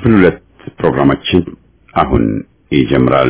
ክፍል 2 ፕሮግራማችን አሁን ይጀምራል።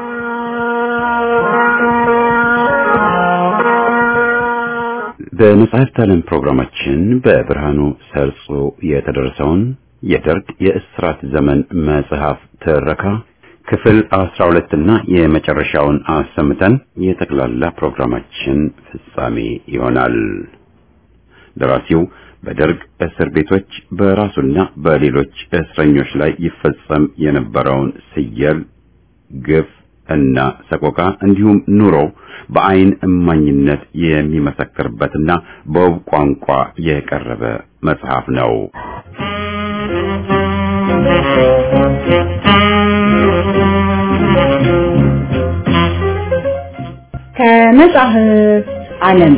በመጽሐፍት ዓለም ፕሮግራማችን በብርሃኑ ሰርጾ የተደረሰውን የደርግ የእስራት ዘመን መጽሐፍ ትረካ ክፍል 12 እና የመጨረሻውን አሰምተን የጠቅላላ ፕሮግራማችን ፍጻሜ ይሆናል። ደራሲው በደርግ እስር ቤቶች በራሱና በሌሎች እስረኞች ላይ ይፈጸም የነበረውን ስየል፣ ግፍ እና ሰቆቃ እንዲሁም ኑሮ በአይን እማኝነት የሚመሰክርበትና በውብ ቋንቋ የቀረበ መጽሐፍ ነው። ከመጽሐፍት ዓለም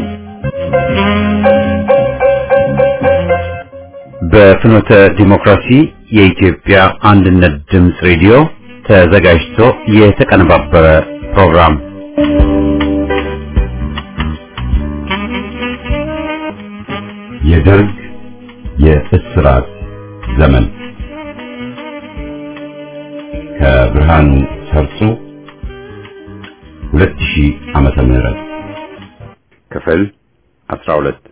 በፍኖተ ዲሞክራሲ የኢትዮጵያ አንድነት ድምፅ ሬዲዮ ተዘጋጅቶ የተቀነባበረ ፕሮግራም። የደርግ የእስራት ዘመን ከብርሃኑ ሰርጾ 2000 ዓመተ ምህረት ክፍል 12።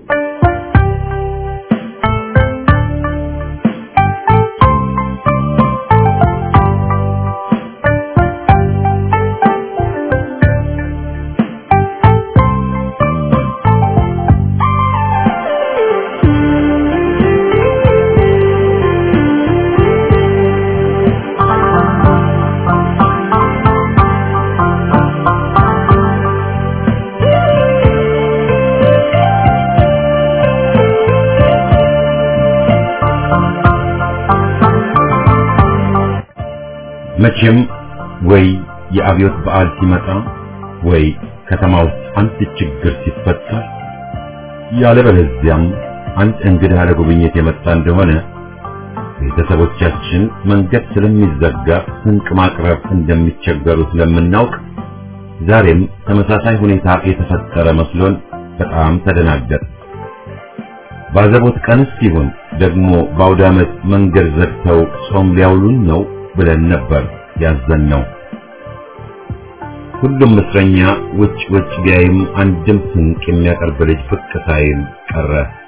መቼም ወይ የአብዮት በዓል ሲመጣ ወይ ከተማ ውስጥ አንድ ችግር ሲፈጠር ያለበለዚያም አንድ እንግዳ ለጉብኝት የመጣ እንደሆነ ቤተሰቦቻችን መንገድ ስለሚዘጋ ስንቅ ማቅረብ እንደሚቸገሩ ስለምናውቅ ዛሬም ተመሳሳይ ሁኔታ የተፈጠረ መስሎን በጣም ተደናገጥ። ባዘቦት ቀንስ ሲሆን ደግሞ በአውደ ዓመት መንገድ ዘግተው ጾም ሊያውሉን ነው ብለን ነበር ያዘንነው። ሁሉም እስረኛ ውጭ ቢያይም አንድም ስንቅ የሚያቀርብ ልጅ ብቅ ሳይል ቀረ።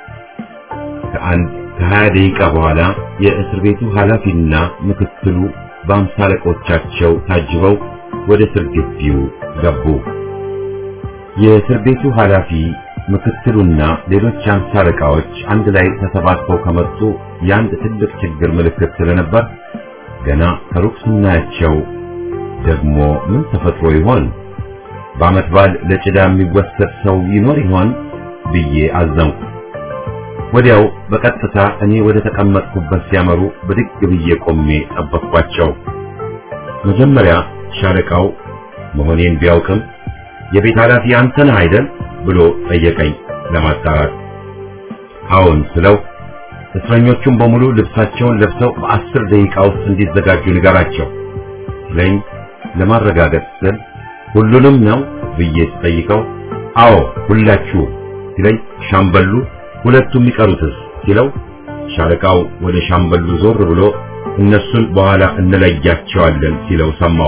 ከ20 ደቂቃ በኋላ የእስር ቤቱ ኃላፊና ምክትሉ በአምሳ አለቆቻቸው ታጅበው ወደ እስር ግቢው ገቡ። የእስር ቤቱ ኃላፊ ምክትሉና ሌሎች አምሳ አለቃዎች አንድ ላይ ተሰባስበው ከመጡ የአንድ ትልቅ ችግር ምልክት ስለነበር ገና ከሩቅ ስናያቸው ደግሞ ምን ተፈጥሮ ይሆን? በዓመት በዓል ለጭዳ የሚወሰድ ሰው ይኖር ይሆን ብዬ አዘንኩ። ወዲያው በቀጥታ እኔ ወደ ተቀመጥኩበት ሲያመሩ ብድግ ብዬ ቆሜ ጠበቅኳቸው። መጀመሪያ ሻለቃው መሆኔን ቢያውቅም የቤት ኃላፊ አንተ ነህ አይደል ብሎ ጠየቀኝ ለማጣራት። አዎን ስለው እስረኞቹም በሙሉ ልብሳቸውን ለብሰው በ10 ደቂቃ ውስጥ እንዲዘጋጁ ንገራቸው ስለኝ ለማረጋገጥ ስል ሁሉንም ነው ብዬ ስጠይቀው አዎ ሁላችሁ ሲለኝ ሻምበሉ ሁለቱም ይቀሩትስ ሲለው ሻለቃው ወደ ሻምበሉ ዞር ብሎ እነሱን በኋላ እንለያቸዋለን ሲለው ሰማሁ።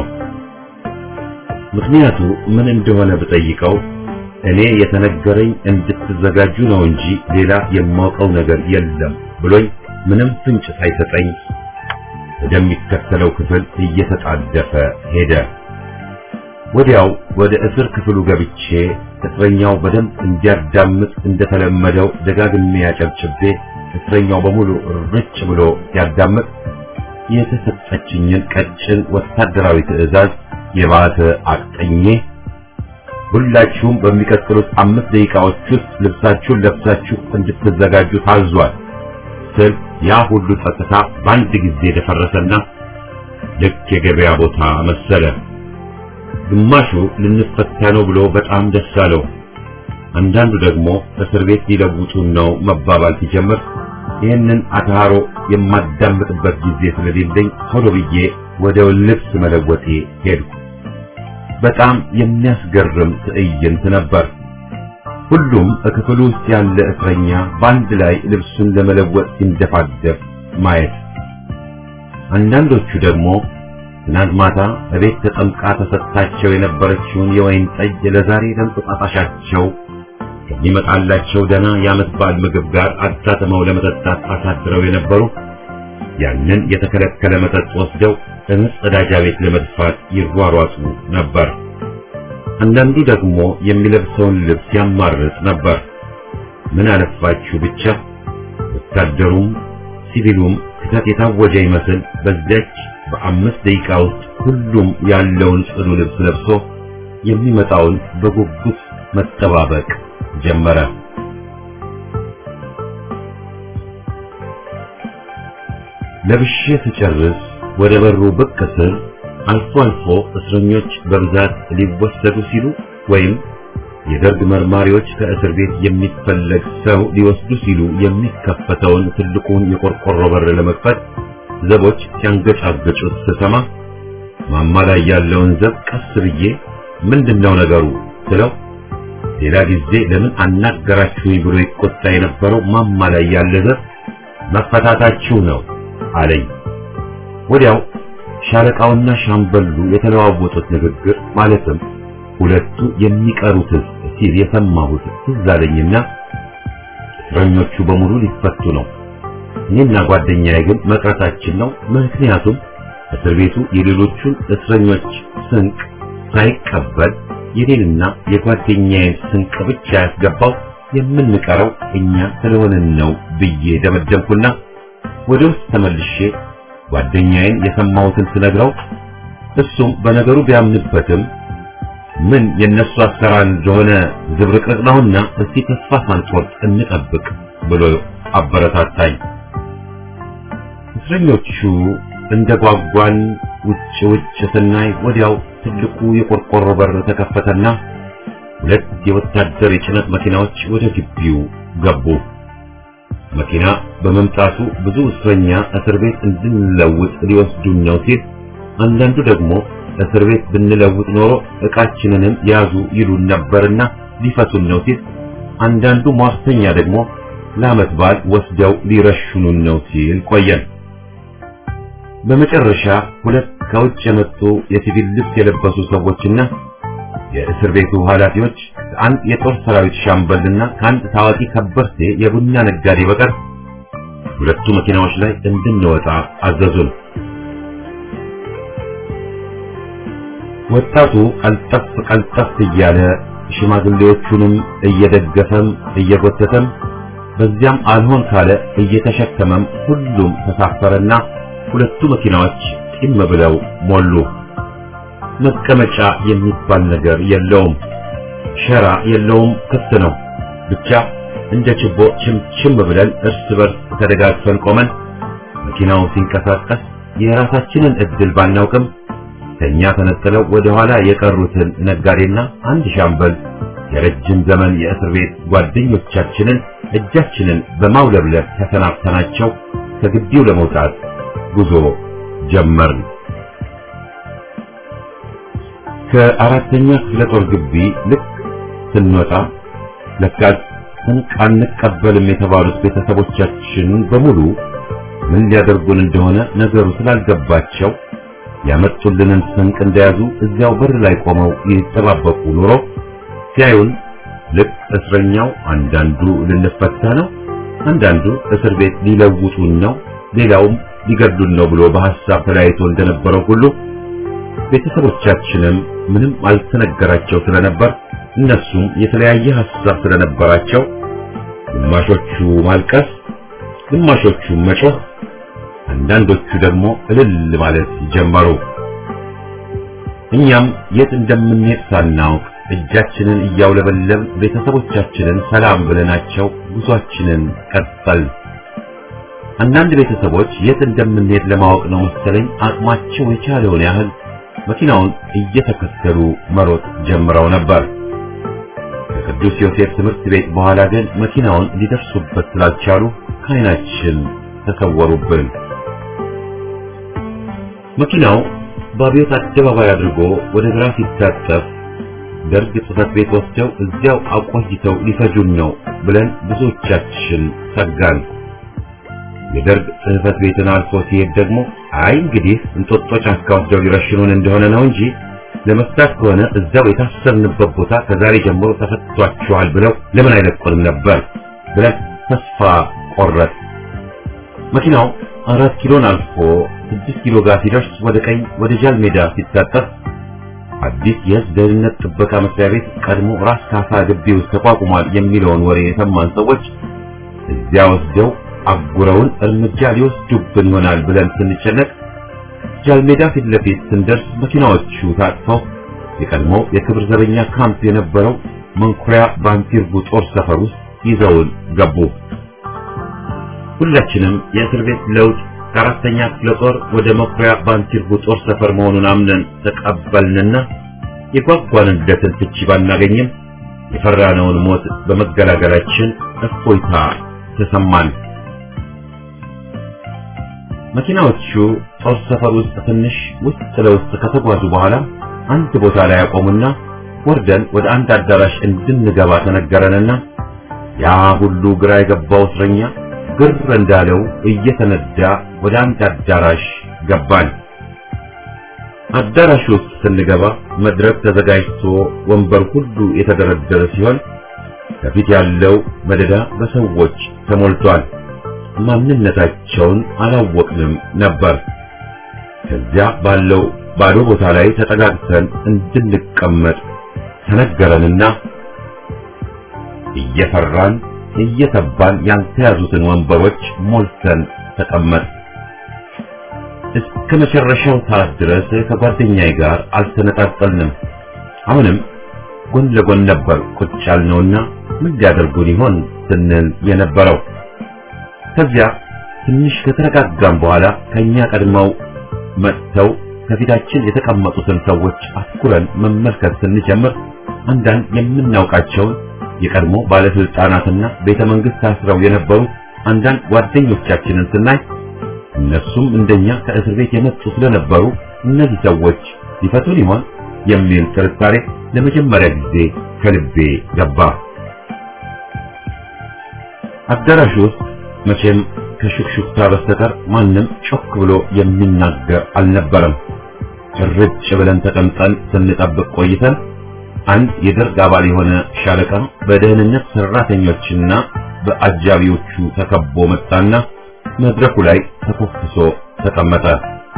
ምክንያቱ ምን እንደሆነ ብጠይቀው እኔ የተነገረኝ እንድትዘጋጁ ነው እንጂ ሌላ የማውቀው ነገር የለም ብሎኝ ምንም ፍንጭ ሳይሰጠኝ ወደሚከተለው ክፍል እየተጣደፈ ሄደ። ወዲያው ወደ እስር ክፍሉ ገብቼ እስረኛው በደንብ እንዲያዳምጥ እንደተለመደው ደጋግሜ ያጨብጭቤ እስረኛው በሙሉ ርጭ ብሎ ሲያዳምጥ የተሰጠችኝን ቀጭን ወታደራዊ ትዕዛዝ የባሰ አቅጠኜ ሁላችሁም በሚቀጥሉት 5 ደቂቃዎች ውስጥ ልብሳችሁን ለብሳችሁ እንድትዘጋጁ ታዟል ስል ያ ሁሉ ጸጥታ በአንድ ጊዜ ደፈረሰና ልክ የገበያ ቦታ መሰለ። ግማሹ ልንፈታ ነው ብሎ በጣም ደስ አለው። አንዳንዱ ደግሞ እስር ቤት ሊለውጡን ነው መባባል ሲጀምር ይህንን አታሮ የማዳምጥበት ጊዜ ስለሌለኝ ቶሎ ብዬ ወደ ልብስ መለወጤ ሄድኩ። በጣም የሚያስገርም ትዕይንት ነበር። ሁሉም በክፍሉ ውስጥ ያለ እስረኛ በአንድ ላይ ልብሱን ለመለወጥ ሲንደፋደፍ ማየት። አንዳንዶቹ ደግሞ ትናንት ማታ በቤት ተጠምቃ ተሰጥታቸው የነበረችውን የወይን ጠጅ ለዛሬ ለምጣጣሻቸው ከሚመጣላቸው ደና የዓመት በዓል ምግብ ጋር አጣጥመው ለመጠጣት አሳድረው የነበሩ ያንን የተከለከለ መጠጥ ወስደው በመጸዳጃ ቤት ለመድፋት ይሯሯጡ ነበር። አንዳንዱ ደግሞ የሚለብሰውን ልብስ ያማርጥ ነበር። ምን አለፋችሁ ብቻ ወታደሩም ሲቪሉም ክተት የታወጀ ይመስል በዚያች በ5 ደቂቃ ውስጥ ሁሉም ያለውን ጽዱ ልብስ ለብሶ የሚመጣውን በጉጉት መጠባበቅ ጀመረ። ለብሼ ስጨርስ ወደ በሩ ብቅ ስል አልፎ አልፎ እስረኞች በብዛት ሊወሰዱ ሲሉ ወይም የደርግ መርማሪዎች ከእስር ቤት የሚፈለግ ሰው ሊወስዱ ሲሉ የሚከፈተውን ትልቁን የቆርቆሮ በር ለመክፈት ዘቦች ሲያንገጫገጩት ስሰማ ማማ ላይ ያለውን ዘብ ቀስ ብዬ ምንድነው ነገሩ ስለው ሌላ ጊዜ ለምን አናገራችሁኝ ብሎ ይቆጣ የነበረው ማማ ላይ ያለ ዘብ መፈታታችሁ ነው አለኝ። ወዲያው ሻለቃውና ሻምበሉ የተለዋወጡት ንግግር ማለትም ሁለቱ የሚቀሩት ሲል የሰማሁት ትዝ አለኝና እስረኞቹ በሙሉ ሊፈቱ ነው፣ እኔና ጓደኛዬ ግን መቅረታችን ነው። ምክንያቱም እስር ቤቱ የሌሎቹን እስረኞች ስንቅ ሳይቀበል የኔንና የጓደኛዬን ስንቅ ብቻ ያስገባው የምንቀረው እኛ ስለሆነን ነው ብዬ ደመደምኩና ወደ ውስጥ ተመልሼ ጓደኛዬን የሰማሁትን ስነግረው እሱም በነገሩ ቢያምንበትም ምን የነሱ አሰራር እንደሆነ ዝብርቅርቅ ነውና እስቲ ተስፋ ሳንቆርጥ እንጠብቅ ብሎ አበረታታኝ። እስረኞቹ እንደጓጓን ውጭ ስናይ ወዲያው ትልቁ የቆርቆሮ በር ተከፈተና 2 የወታደር የጭነት መኪናዎች ወደ ግቢው ገቡ። መኪና በመምጣቱ ብዙ እስረኛ እስር ቤት እንድንለውጥ ሊወስዱን ነው ሲል፣ አንዳንዱ ደግሞ እስር ቤት ብንለውጥ ኖሮ ዕቃችንንም ያዙ ይሉን ነበርና ሊፈቱን ነው ሲል፣ አንዳንዱ ሟርተኛ ደግሞ ለዓመት በዓል ወስደው ሊረሽኑን ነው ሲል ቆየን። በመጨረሻ 2 ከውጭ የመጡ የሲቪል ልብስ የለበሱ ሰዎችና የእስር ቤቱ ኃላፊዎች ከአንድ የጦር ሰራዊት ሻምበልና ከአንድ ታዋቂ ከበርቴ የቡና ነጋዴ በቀር 2 መኪናዎች ላይ እንድንወጣ አዘዙን። ወጣቱ ቀልጠፍ እያለ ሽማግሌዎቹንም እየደገፈም እየጎተተም በዚያም አልሆን ካለ እየተሸከመም ሁሉም ተሳፈረና 2 መኪናዎች ጢም ብለው ሞሉ። መቀመጫ የሚባል ነገር የለውም፣ ሸራ የለውም፣ ክፍት ነው። ብቻ እንደ ችቦ ችምችም ብለን እርስ በርስ ተደጋግፈን ቆመን መኪናው ሲንቀሳቀስ የራሳችንን እድል ባናውቅም ከኛ ተነጥለው ወደ ኋላ የቀሩትን ነጋዴና አንድ ሻምበል የረጅም ዘመን የእስር ቤት ጓደኞቻችንን እጃችንን በማውለብለብ ተሰናብተናቸው ከግቢው ለመውጣት ጉዞ ጀመርን። ከአራተኛ ክፍለ ጦር ግቢ ልክ ስንወጣ ለካስ ስንቅ አንቀበልም የተባሉት ቤተሰቦቻችን በሙሉ ምን ሊያደርጉን እንደሆነ ነገሩ ስላልገባቸው ያመጡልንን ስንቅ እንደያዙ እዚያው በር ላይ ቆመው ይጠባበቁ ኑሮ ሲያዩን ልክ እስረኛው አንዳንዱ ልንፈታ ነው፣ አንዳንዱ እስር ቤት ሊለውጡን ነው፣ ሌላውም ሊገድሉን ነው ብሎ በሐሳብ ተለያይቶ እንደነበረው ሁሉ ቤተሰቦቻችንም ምንም አልተነገራቸው ስለነበር እነሱም የተለያየ ሐሳብ ስለነበራቸው ግማሾቹ ማልቀስ፣ ግማሾቹ መጮህ፣ አንዳንዶቹ ደግሞ እልል ማለት ጀመሩ። እኛም የት እንደምንሄድ ሳናውቅ እጃችንን እያውለበለብ ቤተሰቦቻችንን ሰላም ብለናቸው ጉዟችንን ቀጠልን። አንዳንድ ቤተሰቦች የት እንደምንሄድ ለማወቅ ነው መሰለኝ አቅማቸው የቻለውን ያህል መኪናውን እየተከተሉ መሮጥ ጀምረው ነበር። ከቅዱስ ዮሴፍ ትምህርት ቤት በኋላ ግን መኪናውን ሊደርሱበት ስላልቻሉ ከዓይናችን ተሰወሩብን። መኪናው በአብዮት አደባባይ አድርጎ ወደ ግራ ሲታጠፍ ደርግ ጽሕፈት ቤት ወስደው እዚያው አቆይተው ሊፈጁን ነው ብለን ብዙዎቻችን ሰጋን። የደርግ ጽሕፈት ቤትን አልፎ ሲሄድ ደግሞ አይ እንግዲህ እንጦጦ ጫካ ወስደው ሊረሽኑን እንደሆነ ነው እንጂ ለመስራት ከሆነ እዛው የታሰርንበት ቦታ ከዛሬ ጀምሮ ተፈቷቸዋል ብለው ለምን አይለቁንም ነበር ብለን ተስፋ ቆረጥ። መኪናው 4 ኪሎን አልፎ 6 ኪሎ ጋር ሲደርስ ወደ ቀኝ ወደ ጃል ሜዳ ሲታጠፍ አዲስ የሕዝብ ደህንነት ጥበቃ መስሪያ ቤት ቀድሞ ራስ ካሳ ግቢ ውስጥ ተቋቁሟል የሚለውን ወሬ የሰማን ሰዎች እዚያ ወስደው አጉረውን እርምጃ ሊወስዱብን ይሆናል ብለን ስንጨነቅ ጃል ሜዳ ፊት ለፊት ስንደርስ መኪናዎቹ ታጥፈው የቀድሞ የክብር ዘበኛ ካምፕ የነበረው መንኩሪያ ባንቲርቡ ጦር ሰፈር ውስጥ ይዘውን ገቡ። ሁላችንም የእስር ቤት ለውጥ ከአራተኛ ክፍለ ጦር ወደ መንኩሪያ ባንቲርቡ ጦር ሰፈር መሆኑን አምነን ተቀበልንና የጓጓንለትን ፍቺ ባናገኝም የፈራነውን ሞት በመገላገላችን እፎይታ ተሰማን። መኪናዎቹ ጦር ሰፈር ውስጥ ትንሽ ውስጥ ለውስጥ ከተጓዙ በኋላ አንድ ቦታ ላይ ያቆሙና ወርደን ወደ አንድ አዳራሽ እንድንገባ ተነገረንና ያ ሁሉ ግራ የገባው እስረኛ ግር እንዳለው እየተነዳ ወደ አንድ አዳራሽ ገባን። አዳራሹ ውስጥ ስንገባ መድረክ ተዘጋጅቶ ወንበር ሁሉ የተደረደረ ሲሆን ከፊት ያለው መደዳ በሰዎች ተሞልቷል። ማንነታቸውን አላወቅንም ነበር። ከዚያ ባለው ባዶ ቦታ ላይ ተጠጋግተን እንድንቀመጥ ተነገረንና እየፈራን እየተባን ያልተያዙትን ወንበሮች ሞልተን ተቀመጥ። እስከ መጨረሻው ሰዓት ድረስ ከጓደኛዬ ጋር አልተነጣጠልንም። አሁንም ጎን ለጎን ነበር ቁጭ ያልነውና ምን ሊያደርጉን ይሆን ስንል የነበረው። ከዚያ ትንሽ ከተረጋጋን በኋላ ከኛ ቀድመው መጥተው ከፊታችን የተቀመጡትን ሰዎች አትኩረን መመልከት ስንጀምር አንዳንድ የምናውቃቸውን የቀድሞ ባለስልጣናትና ቤተ መንግስት ታስረው የነበሩ አንዳንድ ጓደኞቻችንን ስናይ እነሱም እንደኛ ከእስር ቤት የመጡ ስለነበሩ እነዚህ ሰዎች ሊፈቱን ይሆን የሚል ጥርጣሬ ለመጀመሪያ ጊዜ ከልቤ ገባ። አዳራሹ ውስጥ መቼም ከሹክሹክታ በስተቀር ማንም ጮክ ብሎ የሚናገር አልነበረም። ጭርጭ ብለን ተቀምጠን ስንጠብቅ ቆይተን አንድ የደርግ አባል የሆነ ሻለቃ በደህንነት ሰራተኞችና በአጃቢዎቹ ተከቦ መጣና መድረኩ ላይ ተኮፍሶ ተቀመጠ።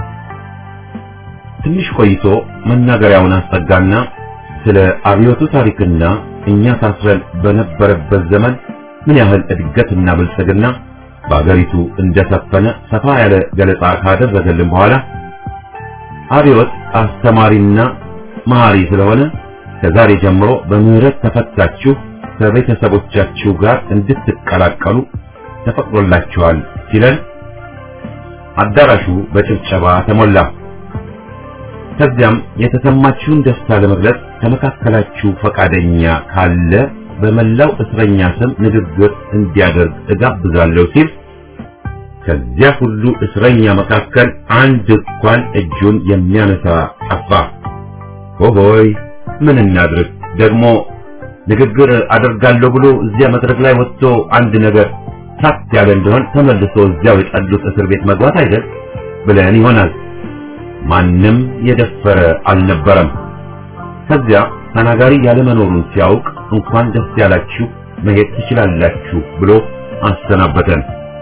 ትንሽ ቆይቶ መናገሪያውን አስጠጋና ስለ አብዮቱ ታሪክና እኛ ታስረን በነበረበት ዘመን ምን ያህል እድገትና ብልጽግና በአገሪቱ እንደሰፈነ ሰፋ ያለ ገለጻ ካደረገልን በኋላ አብዮት አስተማሪና መሐሪ ስለሆነ ከዛሬ ጀምሮ በምህረት ተፈታችሁ ከቤተሰቦቻችሁ ጋር እንድትቀላቀሉ ተፈቅዶላችኋል ሲለን አዳራሹ በጭብጨባ ተሞላ። ከዚያም የተሰማችሁን ደስታ ለመግለጽ ከመካከላችሁ ፈቃደኛ ካለ በመላው እስረኛ ስም ንግግር እንዲያደርግ እጋብዛለሁ ሲል ከዚያ ሁሉ እስረኛ መካከል አንድ እንኳን እጁን የሚያነሳ ጠፋ። ሆይ ምን እናድርግ ደግሞ ንግግር አደርጋለሁ ብሎ እዚያ መድረክ ላይ ወጥቶ አንድ ነገር ሳት ያለ እንደሆነ ተመልሶ እዚያው የጠሉት እስር ቤት መግባት አይደል ብለን ይሆናል። ማንም የደፈረ አልነበረም። ከዚያ ተናጋሪ ያለ መኖሩን ሲያውቅ እንኳን ደስ ያላችሁ መሄድ ትችላላችሁ ብሎ አሰናበተን።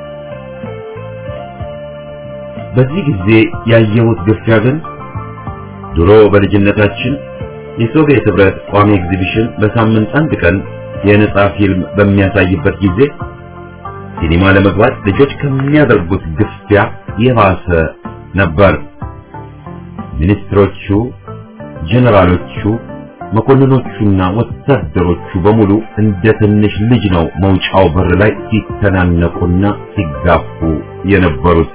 በዚህ ጊዜ ያየሁት ግፊያ ግን ድሮ በልጅነታችን የሶቪየት ህብረት ቋሚ ኤግዚቢሽን በሳምንት አንድ ቀን የነጻ ፊልም በሚያሳይበት ጊዜ ሲኒማ ለመግባት ልጆች ከሚያደርጉት ግፊያ የባሰ ነበር። ሚኒስትሮቹ፣ ጀነራሎቹ፣ መኮንኖቹና ወታደሮቹ በሙሉ እንደ ትንሽ ልጅ ነው መውጫው በር ላይ ሲተናነቁና ሲጋፉ የነበሩት።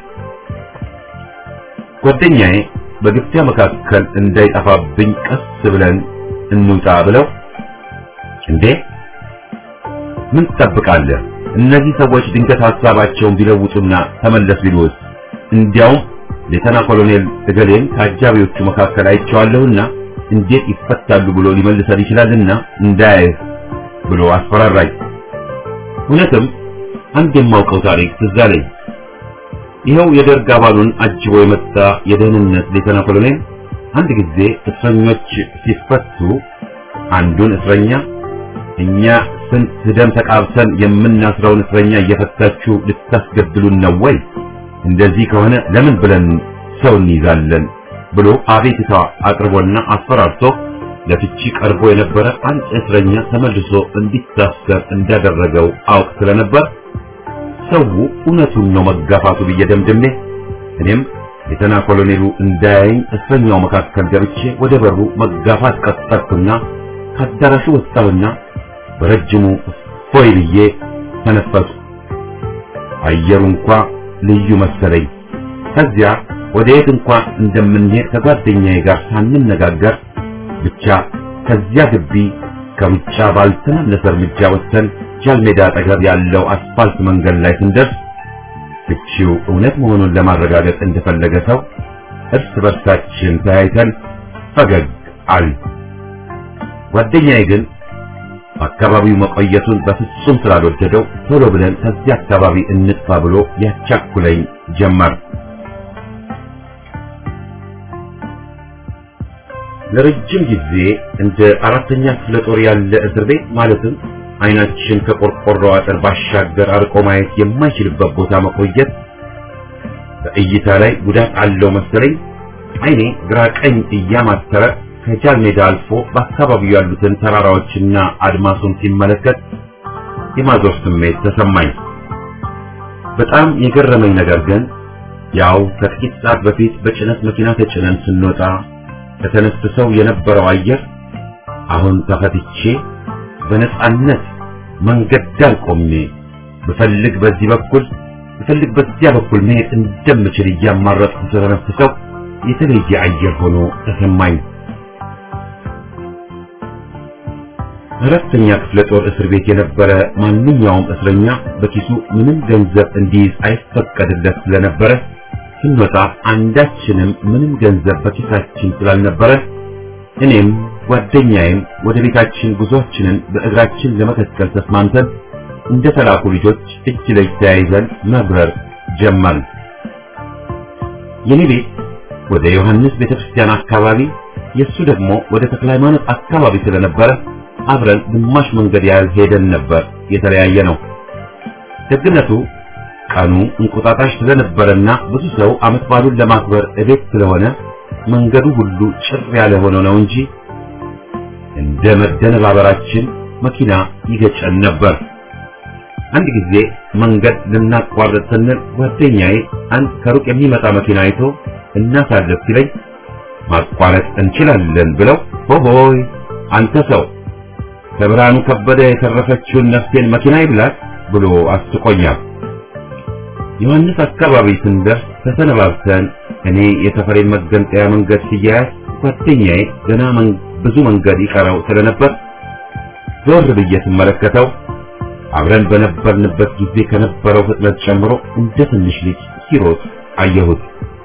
ጓደኛዬ በግፊያ መካከል እንዳይጠፋብኝ ቀስ ብለን እንውጣ ብለው እንዴ ምን ትጠብቃለህ? እነዚህ ሰዎች ድንገት ሐሳባቸውን ቢለውጡና ተመለስ ቢሉስ? እንዲያውም ሌተና ኮሎኔል እገሌን ከአጃቢዎቹ መካከል አይቼዋለሁና እንዴት ይፈታሉ ብሎ ሊመልሰን ይችላልና እንዳያየህ ብሎ አስፈራራኝ። እውነትም አንድ የማውቀው ታሪክ ትዝ አለኝ። ይኸው የደርግ አባሉን አጅቦ የመጣ የደህንነት ሌተና ኮሎኔል አንድ ጊዜ እስረኞች ሲፈቱ አንዱን እስረኛ እኛ ስንት ደም ተቃብሰን የምናስረውን እስረኛ እየፈታችሁ ልታስገድሉን ነው ወይ? እንደዚህ ከሆነ ለምን ብለን ሰው እንይዛለን ብሎ አቤቱታ አቅርቦና አስፈራርቶ ለፍቺ ቀርቦ የነበረ አንድ እስረኛ ተመልሶ እንዲታሰር እንዳደረገው አውቅ ስለነበር ሰው እውነቱን ነው መጋፋቱ በየደምድሜ እኔም ሌተና ኮሎኔሉ እንዳያየኝ እስረኛው መካከል ገብቼ ወደ በሩ መጋፋት ቀጠልኩና ከአዳራሹ ወጣሁና በረጅሙ ፎይ ብዬ ተነፈስኩ። አየሩ እንኳን ልዩ መሰለኝ። ከዚያ ወደ የት እንኳን እንደምንሄድ ከጓደኛዬ ጋር ሳንነጋገር ብቻ ከዚያ ግቢ ከሩጫ ባልተናነሰ እርምጃ ወጥተን ጃልሜዳ አጠገብ ያለው አስፋልት መንገድ ላይ ስንደርስ ፍቺው እውነት መሆኑን ለማረጋገጥ እንደፈለገ ሰው እርስ በርሳችን ተያይተን ፈገግ አልን። ጓደኛዬ ግን አካባቢው መቆየቱን በፍጹም ስላልወደደው ቶሎ ብለን ከዚህ አካባቢ እንጥፋ ብሎ ያቻኩለኝ ጀመር። ለረጅም ጊዜ እንደ አራተኛ ክፍለ ጦር ያለ እስር ቤት ማለትም አይናችን ከቆርቆሮ አጥር ባሻገር አርቆ ማየት የማይችልበት ቦታ መቆየት በእይታ ላይ ጉዳት አለው መሰለኝ። አይኔ ግራ ቀኝ እያማተረ ከጃልሜዳ አልፎ በአካባቢው ያሉትን ተራራዎችና አድማሱን ሲመለከት የማዞር ስሜት ተሰማኝ። በጣም የገረመኝ ነገር ግን ያው ከጥቂት ሰዓት በፊት በጭነት መኪና ተጭነን ስንወጣ ከተነፈሰው የነበረው አየር አሁን ተፈትቼ በነጻነት መንገድ ዳር ቆሜ በፈልግ በዚህ በኩል በፈልግ በዚያ በኩል መሄድ እንደምችል እያማረጥኩ ተነፈሰው የተለየ አየር ሆኖ ተሰማኝ። አራተኛ ክፍለ ጦር እስር ቤት የነበረ ማንኛውም እስረኛ በኪሱ ምንም ገንዘብ እንዲይዝ አይፈቀድለት ስለነበረ ስንወጣ አንዳችንም ምንም ገንዘብ በኪሳችን ስላልነበረ እኔም ጓደኛዬም ወደ ቤታችን ጉዞአችንን በእግራችን ለመከተል ተስማምተን እንደተላኩ ልጆች እጅ ለእጅ ተያይዘን መብረር ጀመርን። የኔ ቤት ወደ ዮሐንስ ቤተክርስቲያን አካባቢ፣ የሱ ደግሞ ወደ ተክለ ሃይማኖት አካባቢ ስለነበረ አብረን ግማሽ መንገድ ያህል ሄደን ነበር የተለያየ ነው። ደግነቱ ቀኑ እንቁጣጣሽ ስለነበረና ብዙ ሰው ዓመት በዓሉን ለማክበር እቤት ስለሆነ መንገዱ ሁሉ ጭር ያለ ሆኖ ነው እንጂ እንደ መደነባበራችን መኪና ይገጨን ነበር። አንድ ጊዜ መንገድ ልናቋርጥ ስንል ጓደኛዬ አንድ ከሩቅ የሚመጣ መኪና አይቶ እናሳልፍ ሲለኝ ማቋረጥ እንችላለን ብለው ሆሆይ አንተ ሰው ከብርሃኑ ከበደ የተረፈችውን ነፍሴን መኪና ይብላት ብሎ አስቆኛል። ዮሐንስ አካባቢ ስንደርስ ተሰነባብተን እኔ የተፈሬን መገንጠያ መንገድ ሲያያዝ ጓደኛዬ ገና ብዙ መንገድ ይቀረው ስለነበር ዞር ብዬ ስመለከተው አብረን በነበርንበት ጊዜ ከነበረው ፍጥነት ጨምሮ እንደ ትንሽ ልጅ ሲሮጥ አየሁት።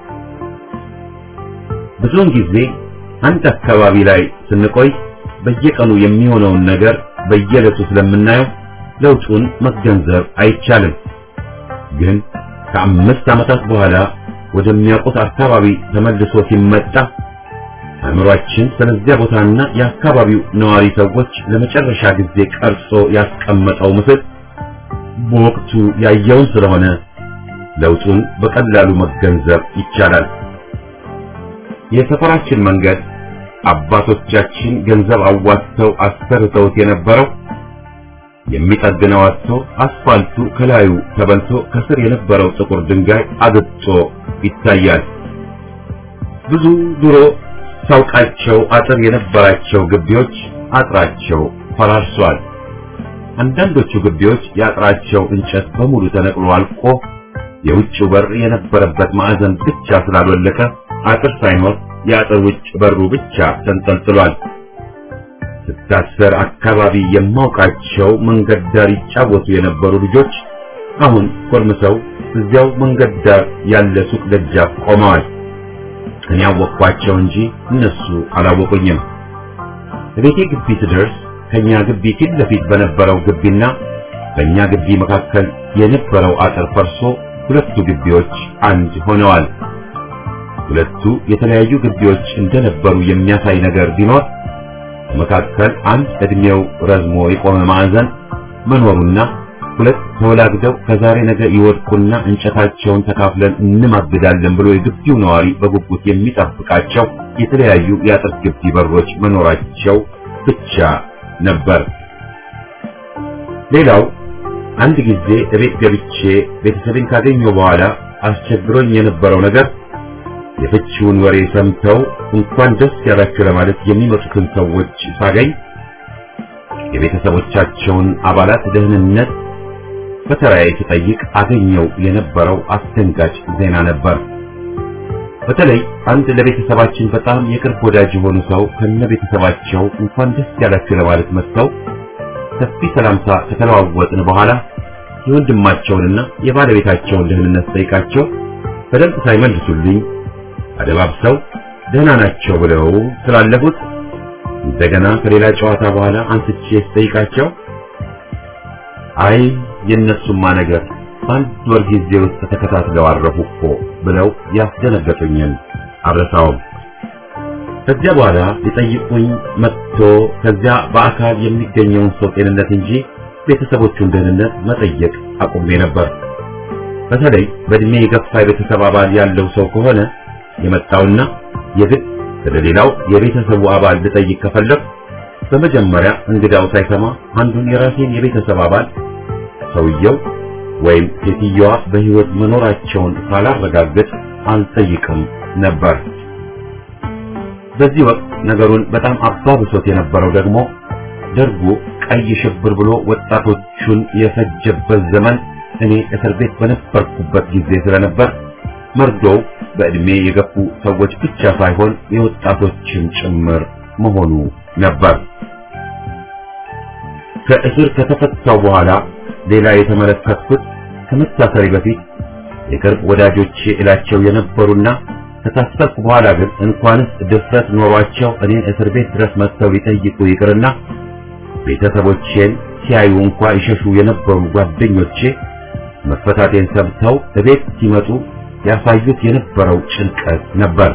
ብዙውን ጊዜ አንድ አካባቢ ላይ ስንቆይ በየቀኑ የሚሆነውን ነገር በየዕለቱ ስለምናየው ለውጡን መገንዘብ አይቻልም። ግን ከ5 ዓመታት በኋላ ወደሚያውቁት አካባቢ ተመልሶ ሲመጣ አእምሯችን ስለዚያ ቦታና የአካባቢው ነዋሪ ሰዎች ለመጨረሻ ጊዜ ቀርጾ ያስቀመጠው ምስል በወቅቱ ያየውን ስለሆነ ለውጡን በቀላሉ መገንዘብ ይቻላል። የሰፈራችን መንገድ አባቶቻችን ገንዘብ አዋጥተው አሰርተውት የነበረው የሚጠግነው አጥቶ አስፋልቱ ከላዩ ተበልቶ ከስር የነበረው ጥቁር ድንጋይ አግጦ ይታያል። ብዙ ድሮ ሳውቃቸው አጥር የነበራቸው ግቢዎች አጥራቸው ፈራርሷል። አንዳንዶቹ ግቢዎች የአጥራቸው እንጨት በሙሉ ተነቅሎ አልቆ የውጭው በር የነበረበት ማዕዘን ብቻ ስላልወለቀ አጥር ሳይኖር የአጥር ውጭ በሩ ብቻ ተንጠልጥሏል። ስታሰር አካባቢ የማውቃቸው መንገድ ዳር ይጫወቱ የነበሩ ልጆች አሁን ኮርምሰው እዚያው መንገድ ዳር ያለ ሱቅ ደጃፍ ቆመዋል። እኔ አወቅኳቸው እንጂ እነሱ አላወቁኝም። ቤቴ ግቢ ስደርስ ከኛ ግቢ ፊት ለፊት በነበረው ግቢና በእኛ ግቢ መካከል የነበረው አጥር ፈርሶ ሁለቱ ግቢዎች አንድ ሆነዋል። ሁለቱ የተለያዩ ግቢዎች እንደነበሩ የሚያሳይ ነገር ቢኖር መካከል አንድ እድሜው ረዝሞ የቆመ ማዕዘን መኖሩና ሁለት ተወላግደው ከዛሬ ነገ ይወድቁና እንጨታቸውን ተካፍለን እንማግዳለን ብሎ የግቢው ነዋሪ በጉጉት የሚጠብቃቸው የተለያዩ የአጥር ግቢ በሮች መኖራቸው ብቻ ነበር። ሌላው አንድ ጊዜ እቤት ገብቼ ቤተሰቤን ካገኘሁ በኋላ አስቸግሮኝ የነበረው ነገር የፍቺውን ወሬ ሰምተው እንኳን ደስ ያላችሁ ለማለት የሚመጡትን ሰዎች ሳገኝ የቤተሰቦቻቸውን አባላት ደህንነት በተራዬ ስጠይቅ አገኘው የነበረው አስደንጋጭ ዜና ነበር። በተለይ አንድ ለቤተሰባችን በጣም የቅርብ ወዳጅ የሆኑ ሰው ከነቤተሰባቸው እንኳን ደስ ያላችሁ ለማለት መጥተው ሰፊ ሰላምታ ከተለዋወጥን በኋላ የወንድማቸውንና የባለቤታቸውን ደህንነት ጠይቃቸው በደንብ ሳይመልሱልኝ አደባብሰው ደህና ናቸው ብለው ስላለፉት እንደገና ከሌላ ጨዋታ በኋላ አንስቼ ስጠይቃቸው አይ የነሱማ ነገር በአንድ ወር ጊዜ ውስጥ ተከታትለው አረፉ እኮ ብለው ያስደነገጡኝን አልረሳውም። ከዚያ በኋላ ሊጠይቁኝ መጥቶ ከዚያ በአካል የሚገኘውን ሰው ጤንነት እንጂ ቤተሰቦቹን ደህንነት መጠየቅ አቁሜ ነበር። በተለይ በእድሜ የገፋ የቤተሰብ አባል ያለው ሰው ከሆነ የመጣውና የግድ ስለሌላው የቤተሰቡ አባል ልጠይቅ ከፈለግ በመጀመሪያ እንግዳው ሳይሰማ አንዱን የራሴን የቤተሰብ አባል ሰውየው ወይም ሴትየዋ በሕይወት መኖራቸውን ሳላረጋግጥ አልጠይቅም ነበር። በዚህ ወቅት ነገሩን በጣም አባብሶት የነበረው ደግሞ ደርጉ ቀይ ሽብር ብሎ ወጣቶቹን የፈጀበት ዘመን እኔ እስር ቤት በነበርኩበት ጊዜ ስለነበር መርዶው በእድሜ የገፉ ሰዎች ብቻ ሳይሆን የወጣቶችም ጭምር መሆኑ ነበር። ከእስር ከተፈታው በኋላ ሌላ የተመለከትኩት ከመታሰሪ በፊት የቅርብ ወዳጆቼ እላቸው የነበሩና ከታሰርኩ በኋላ ግን እንኳንስ ድፍረት ኖሯቸው እኔን እስር ቤት ድረስ መጥተው ሊጠይቁ ይቅርና ቤተሰቦቼን ሲያዩ እንኳን ይሸሹ የነበሩ ጓደኞቼ መፈታቴን ሰምተው እቤት ሲመጡ ያሳዩት የነበረው ጭንቀት ነበር።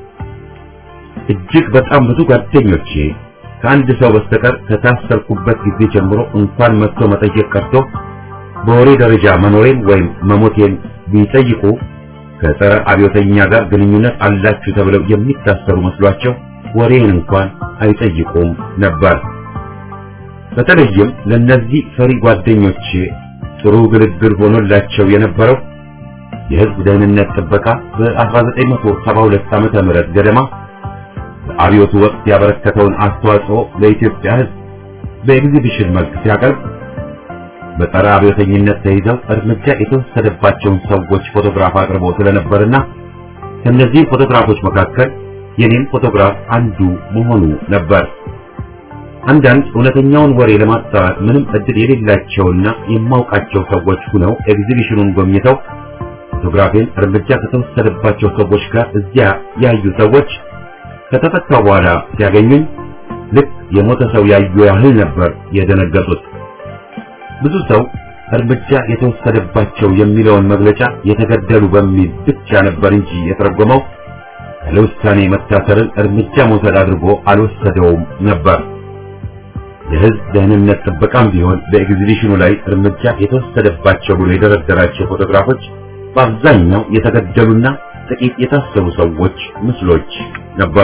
እጅግ በጣም ብዙ ጓደኞቼ ከአንድ ሰው በስተቀር ከታሰርኩበት ጊዜ ጀምሮ እንኳን መጥቶ መጠየቅ ቀርቶ በወሬ ደረጃ መኖሬን ወይም መሞቴን ቢጠይቁ ከጸረ አብዮተኛ ጋር ግንኙነት አላችሁ ተብለው የሚታሰሩ መስሏቸው ወሬን እንኳን አይጠይቁም ነበር። በተለይም ለነዚህ ፈሪ ጓደኞቼ ጥሩ ግልግል ሆኖላቸው የነበረው የሕዝብ ደህንነት ጥበቃ በ1972 ዓመተ ምህረት ገደማ በአብዮቱ ወቅት ያበረከተውን አስተዋጽኦ ለኢትዮጵያ ሕዝብ በኤግዚቢሽን መልክ ሲያቀርብ በጸረ አብዮተኝነት ተይዘው እርምጃ የተወሰደባቸውን ሰዎች ፎቶግራፍ አቅርቦ ስለነበርና ከነዚህ ፎቶግራፎች መካከል የኔም ፎቶግራፍ አንዱ መሆኑ ነበር። አንዳንድ እውነተኛውን ወሬ ለማጣራት ምንም እድል የሌላቸውና የማውቃቸው ሰዎች ሆነው ኤግዚቢሽኑን ጎብኝተው ፎቶግራፌን እርምጃ ከተወሰደባቸው ሰዎች ጋር እዚያ ያዩ ሰዎች ከተፈታው በኋላ ሲያገኙኝ ልክ የሞተ ሰው ያዩ ያህል ነበር የደነገጡት። ብዙ ሰው እርምጃ የተወሰደባቸው የሚለውን መግለጫ የተገደሉ በሚል ብቻ ነበር እንጂ የተረጎመው ለውሳኔ መታሰርን እርምጃ መውሰድ አድርጎ አልወሰደውም ነበር። የሕዝብ ደህንነት ጥበቃም ቢሆን በኤግዚቢሽኑ ላይ እርምጃ የተወሰደባቸው ብሎ የደረደራቸው ፎቶግራፎች በአብዛኛው የተገደሉና ጥቂት የታሰሩ ሰዎች ምስሎች ነበሩ።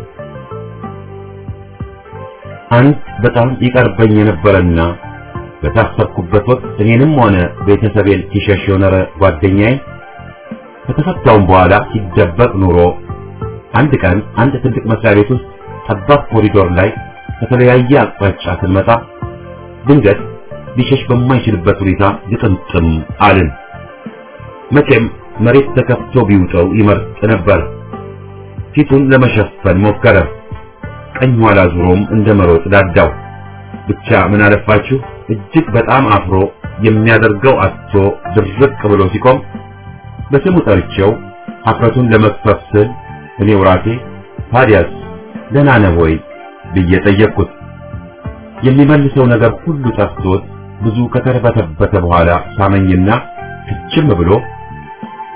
አንድ በጣም ይቀርበኝ የነበረና በታሰርኩበት ወቅት እኔንም ሆነ ቤተሰቤን ሲሸሽ የኖረ ጓደኛዬ ከተፈታውም በኋላ ሲደበቅ ኑሮ አንድ ቀን አንድ ትልቅ መስሪያ ቤት ውስጥ ጠባብ ኮሪዶር ላይ ከተለያየ አቅጣጫ ስንመጣ ድንገት ሊሸሽ በማይችልበት ሁኔታ ግጥምጥም አልን። መቼም መሬት ተከፍቶ ቢውጠው ይመርጥ ነበር። ፊቱን ለመሸፈን ሞከረ። ቀኝ ኋላ ዙሮም እንደመሮጥ ዳዳው። ብቻ ምን አለፋችሁ እጅግ በጣም አፍሮ የሚያደርገው አጥቶ ድርቅ ብሎ ሲቆም በስሙ ጠርቼው ሀፍረቱን ለመክፈፍ ስል እኔው ራሴ ታዲያስ ደህና ነህ ወይ ብዬ ጠየቅኩት። የሚመልሰው ነገር ሁሉ ጠፍቶት ብዙ ከተርበተበተ በኋላ ሳመኝና ፍችም ብሎ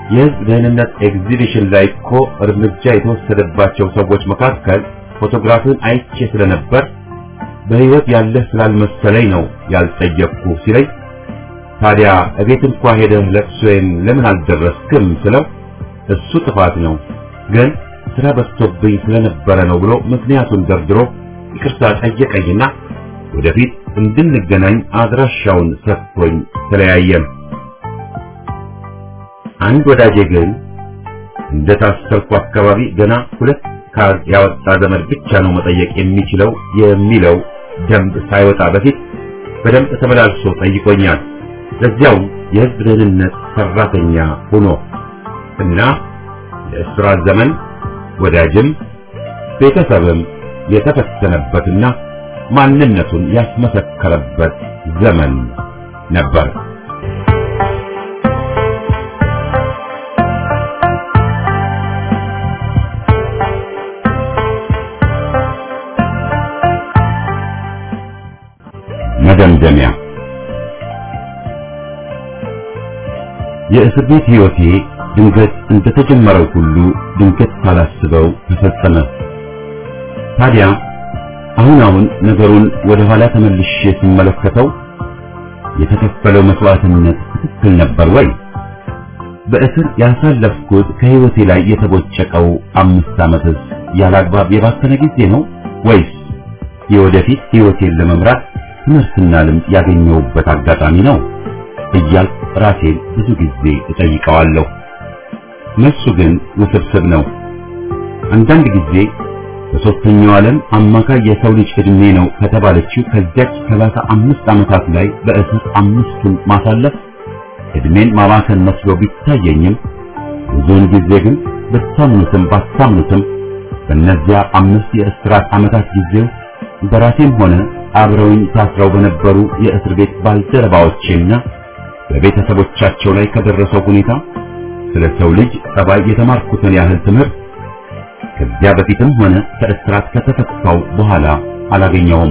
የህዝብ ደህንነት ኤግዚቢሽን ላይ እኮ እርምጃ የተወሰደባቸው ሰዎች መካከል ፎቶግራፍን አይቼ ስለነበር በህይወት ያለህ ስላልመሰለኝ ነው ያልጠየቅኩ ሲለኝ፣ ታዲያ እቤት እንኳን ሄደህ ለቅሶዬን ለምን አልደረስክም ስለው እሱ ጥፋት ነው ግን ስራ በዝቶብኝ ስለነበረ ነው ብሎ ምክንያቱን ደርድሮ ይቅርታ ጠየቀኝና ወደፊት እንድንገናኝ አድራሻውን ሰጥቶኝ ተለያየን። አንድ ወዳጄ ግን እንደታሰርኩ አካባቢ ገና 2 ካርድ ያወጣ ዘመድ ብቻ ነው መጠየቅ የሚችለው የሚለው ደንብ ሳይወጣ በፊት በደንብ ተመላልሶ ጠይቆኛል። ለዚያው የህዝብ ደህንነት ሰራተኛ ሆኖ እና የእስራት ዘመን ወዳጅም ቤተሰብም የተፈተነበትና ማንነቱን ያስመሰከረበት ዘመን ነበር። መደምደሚያ የእስር ቤት ህይወቴ ድንገት እንደተጀመረው ሁሉ ድንገት ሳላስበው ተፈጸመ። ታዲያ አሁን ነገሩን ወደ ኋላ ተመልሼ ስመለከተው የተከፈለው መስዋዕትነት ትክክል ነበር ወይ? በእስር ያሳለፍኩት ከህይወቴ ላይ የተቦጨቀው 5 ዓመትስ ያላግባብ የባከነ ጊዜ ነው ወይስ የወደፊት ህይወቴን ለመምራት ትምህርትና ልምድ ያገኘሁበት አጋጣሚ ነው እያልኩ ራሴን ብዙ ጊዜ እጠይቀዋለሁ። መልሱ ግን ውስብስብ ነው። አንዳንድ ጊዜ በሶስተኛው ዓለም አማካይ የሰው ልጅ እድሜ ነው ከተባለችው ከዚያች 35 ዓመታት ላይ በእስር 5ቱን ማሳለፍ እድሜን ማባከን መስሎ ቢታየኝም ብዙውን ጊዜ ግን በታምኑትም ባታምኑትም በእነዚያ 5 የእስራት ዓመታት ጊዜ በራሴም ሆነ አብረውኝ ታስረው በነበሩ የእስር ቤት ባልደረባዎቼና በቤተሰቦቻቸው ላይ ከደረሰው ሁኔታ ስለ ሰው ልጅ ጸባይ የተማርኩትን ያህል ትምህርት ከዚያ በፊትም ሆነ ከእስራት ከተፈታው በኋላ አላገኘውም።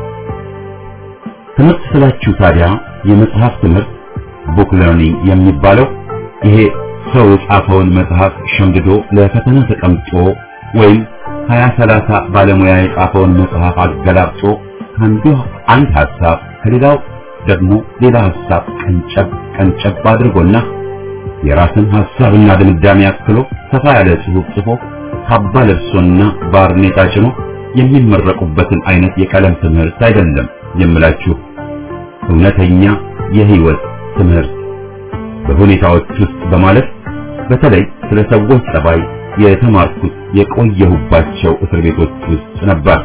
ትምህርት ስላችሁ ታዲያ የመጽሐፍ ትምህርት ቡክ ለርኒንግ የሚባለው ይሄ ሰው የጻፈውን መጽሐፍ ሸምድዶ ለፈተና ተቀምጦ ወይም 20-30 ባለሙያ የጻፈውን መጽሐፍ አገላብጦ አንዱ አንድ ሐሳብ ከሌላው ደግሞ ሌላ ሐሳብ ቀንጨብ አድርጎና የራስን ሐሳብና ድምዳሜ አክሎ ሰፋ ያለ ጽሑፍ ጽፎ ካባ ለብሶና ባርኔጣ ጭኖ የሚመረቁበትን አይነት የቀለም ትምህርት አይደለም የምላችሁ። እውነተኛ የህይወት ትምህርት በሁኔታዎች ውስጥ በማለት በተለይ ስለ ሰዎች ጸባይ የተማርኩት የቆየሁባቸው እስር ቤቶች ውስጥ ነበር።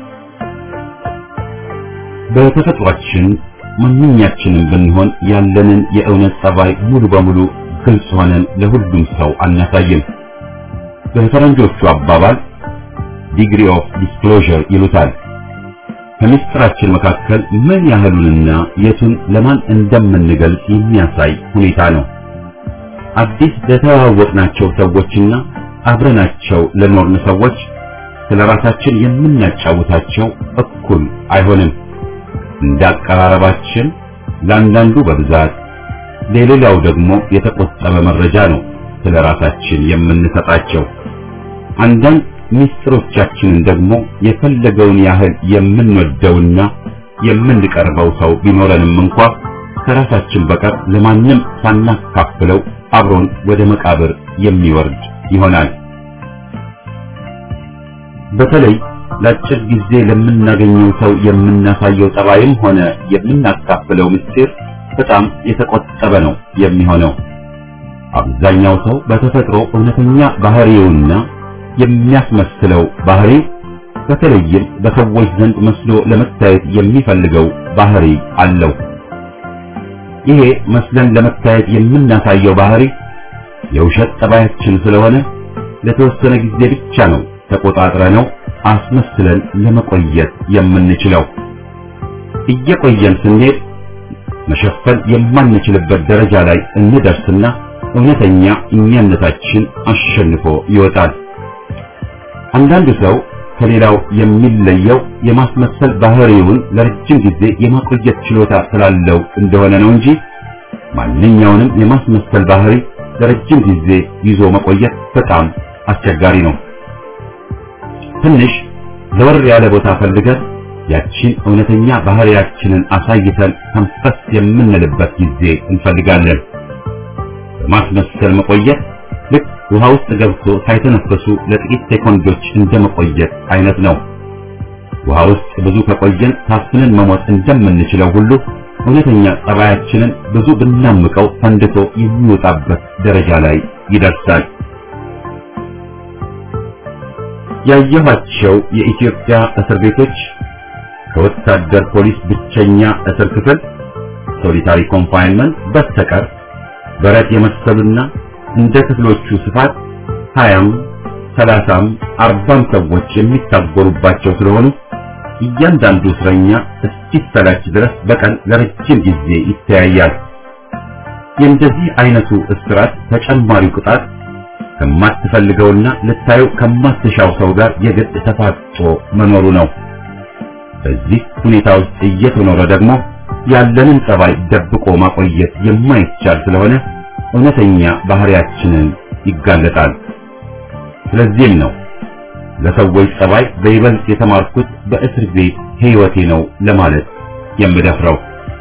በተፈጥሯችን ማንኛችንም ብንሆን ያለንን የእውነት ጸባይ ሙሉ በሙሉ ግልጽ ሆነን ለሁሉም ሰው አናሳይም። በፈረንጆቹ አባባል ዲግሪ ኦፍ ዲስክሎዠር ይሉታል። ከምስጢራችን መካከል ምን ያህሉንና የቱን ለማን እንደምንገልጽ የሚያሳይ ሁኔታ ነው። አዲስ ለተዋወቅናቸው ሰዎችና አብረናቸው ለኖርን ሰዎች ስለራሳችን የምናጫውታቸው እኩል አይሆንም። እንዳቀራረባችን ለአንዳንዱ በብዛት ለሌላው ደግሞ የተቆጠበ መረጃ ነው ስለራሳችን የምንሰጣቸው። አንዳንድ ምስጢሮቻችንን ደግሞ የፈለገውን ያህል የምንወደውና የምንቀርበው ሰው ቢኖረንም እንኳን ከራሳችን በቀር ለማንም ሳናካፍለው አብሮን ወደ መቃብር የሚወርድ ይሆናል። በተለይ ለአጭር ጊዜ ለምናገኘው ሰው የምናሳየው ጠባይም ሆነ የምናካፍለው ምስጢር በጣም የተቆጠበ ነው የሚሆነው። አብዛኛው ሰው በተፈጥሮ እውነተኛ ባህሪውና የሚያስመስለው ባህሪው በተለይም በሰዎች ዘንድ መስሎ ለመታየት የሚፈልገው ባህሪ አለው። ይሄ መስለን ለመታየት የምናሳየው ባህሪ የውሸት ጠባያችን ስለሆነ ለተወሰነ ጊዜ ብቻ ነው ተቆጣጥረነው አስመስለን ለመቆየት የምንችለው። እየቆየን ስንሄድ መሸፈን የማንችልበት ደረጃ ላይ እንደርስና እውነተኛ እኛነታችን አሸንፎ ይወጣል። አንዳንዱ ሰው ከሌላው የሚለየው የማስመሰል ባህሪውን ለረጅም ጊዜ የማቆየት ችሎታ ስላለው እንደሆነ ነው እንጂ ማንኛውንም የማስመሰል ባህሪ ለረጅም ጊዜ ይዞ መቆየት በጣም አስቸጋሪ ነው። ትንሽ ዘወር ያለ ቦታ ፈልገን ያቺን እውነተኛ ባህሪያችንን አሳይተን ተንፈስ የምንልበት ጊዜ እንፈልጋለን። በማስመሰል መቆየት ልክ ውሃ ውስጥ ገብቶ ሳይተነፈሱ ለጥቂት ሴኮንዶች እንደመቆየት አይነት ነው። ውሃ ውስጥ ብዙ ከቆየን ታፍነን መሞት እንደምንችለው ሁሉ እውነተኛ ጸባያችንን ብዙ ብናምቀው ፈንድቶ የሚወጣበት ደረጃ ላይ ይደርሳል። ያየኋቸው የኢትዮጵያ እስር ቤቶች ከወታደር ፖሊስ ብቸኛ እስር ክፍል ሶሊታሪ ኮንፋይንመንት በስተቀር በረት የመሰሉና እንደ ክፍሎቹ ስፋት 20፣ 30፣ 40 ሰዎች የሚታጎሩባቸው ስለሆኑ እያንዳንዱ እስረኛ እስኪሰላች ድረስ በቀን ለረጅም ጊዜ ይተያያል። የእንደዚህ አይነቱ እስራት ተጨማሪው ቅጣት ከማትፈልገውና ልታየው ከማትሻው ሰው ጋር የግድ ተፋጦ መኖሩ ነው። በዚህ ሁኔታ ውስጥ እየተኖረ ደግሞ ያለንን ጸባይ ደብቆ ማቆየት የማይቻል ስለሆነ እውነተኛ ባህሪያችንን ይጋለጣል። ስለዚህም ነው ለሰዎች ጸባይ በይበልጥ የተማርኩት በእስር ቤት ሕይወቴ ነው ለማለት የምደፍረው።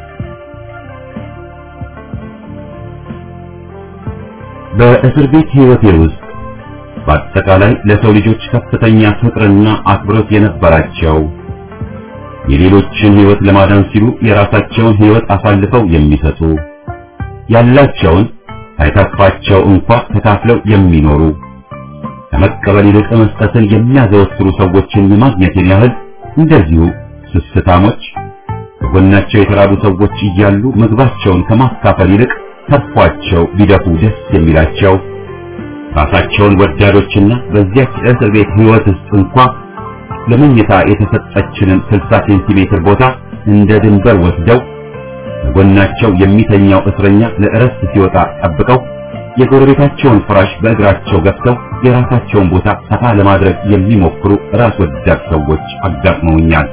በእስር ቤት ሕይወቴ ውስጥ በአጠቃላይ ለሰው ልጆች ከፍተኛ ፍቅርና አክብሮት የነበራቸው የሌሎችን ሕይወት ለማዳን ሲሉ የራሳቸውን ሕይወት አሳልፈው የሚሰጡ ያላቸውን ሳይተርፋቸው እንኳን ተካፍለው የሚኖሩ ከመቀበል ይልቅ መስጠትን የሚያዘወትሩ ሰዎችን የማግኘትን ያህል እንደዚሁ ስስታሞች ከጎናቸው የተራቡ ሰዎች እያሉ ምግባቸውን ከማካፈል ይልቅ ተርፏቸው ቢደፉ ደስ የሚላቸው ራሳቸውን ወዳዶችና በዚያች እስር ቤት ሕይወት ውስጥ እንኳን ለመኝታ የተሰጠችንን 60 ሴንቲሜትር ቦታ እንደ ድንበር ወስደው ከጎናቸው የሚተኛው እስረኛ ለእረፍት ሲወጣ ጠብቀው የጎረቤታቸውን ፍራሽ በእግራቸው ገፍተው የራሳቸውን ቦታ ሰፋ ለማድረግ የሚሞክሩ ራስ ወዳድ ሰዎች አጋጥመውኛል።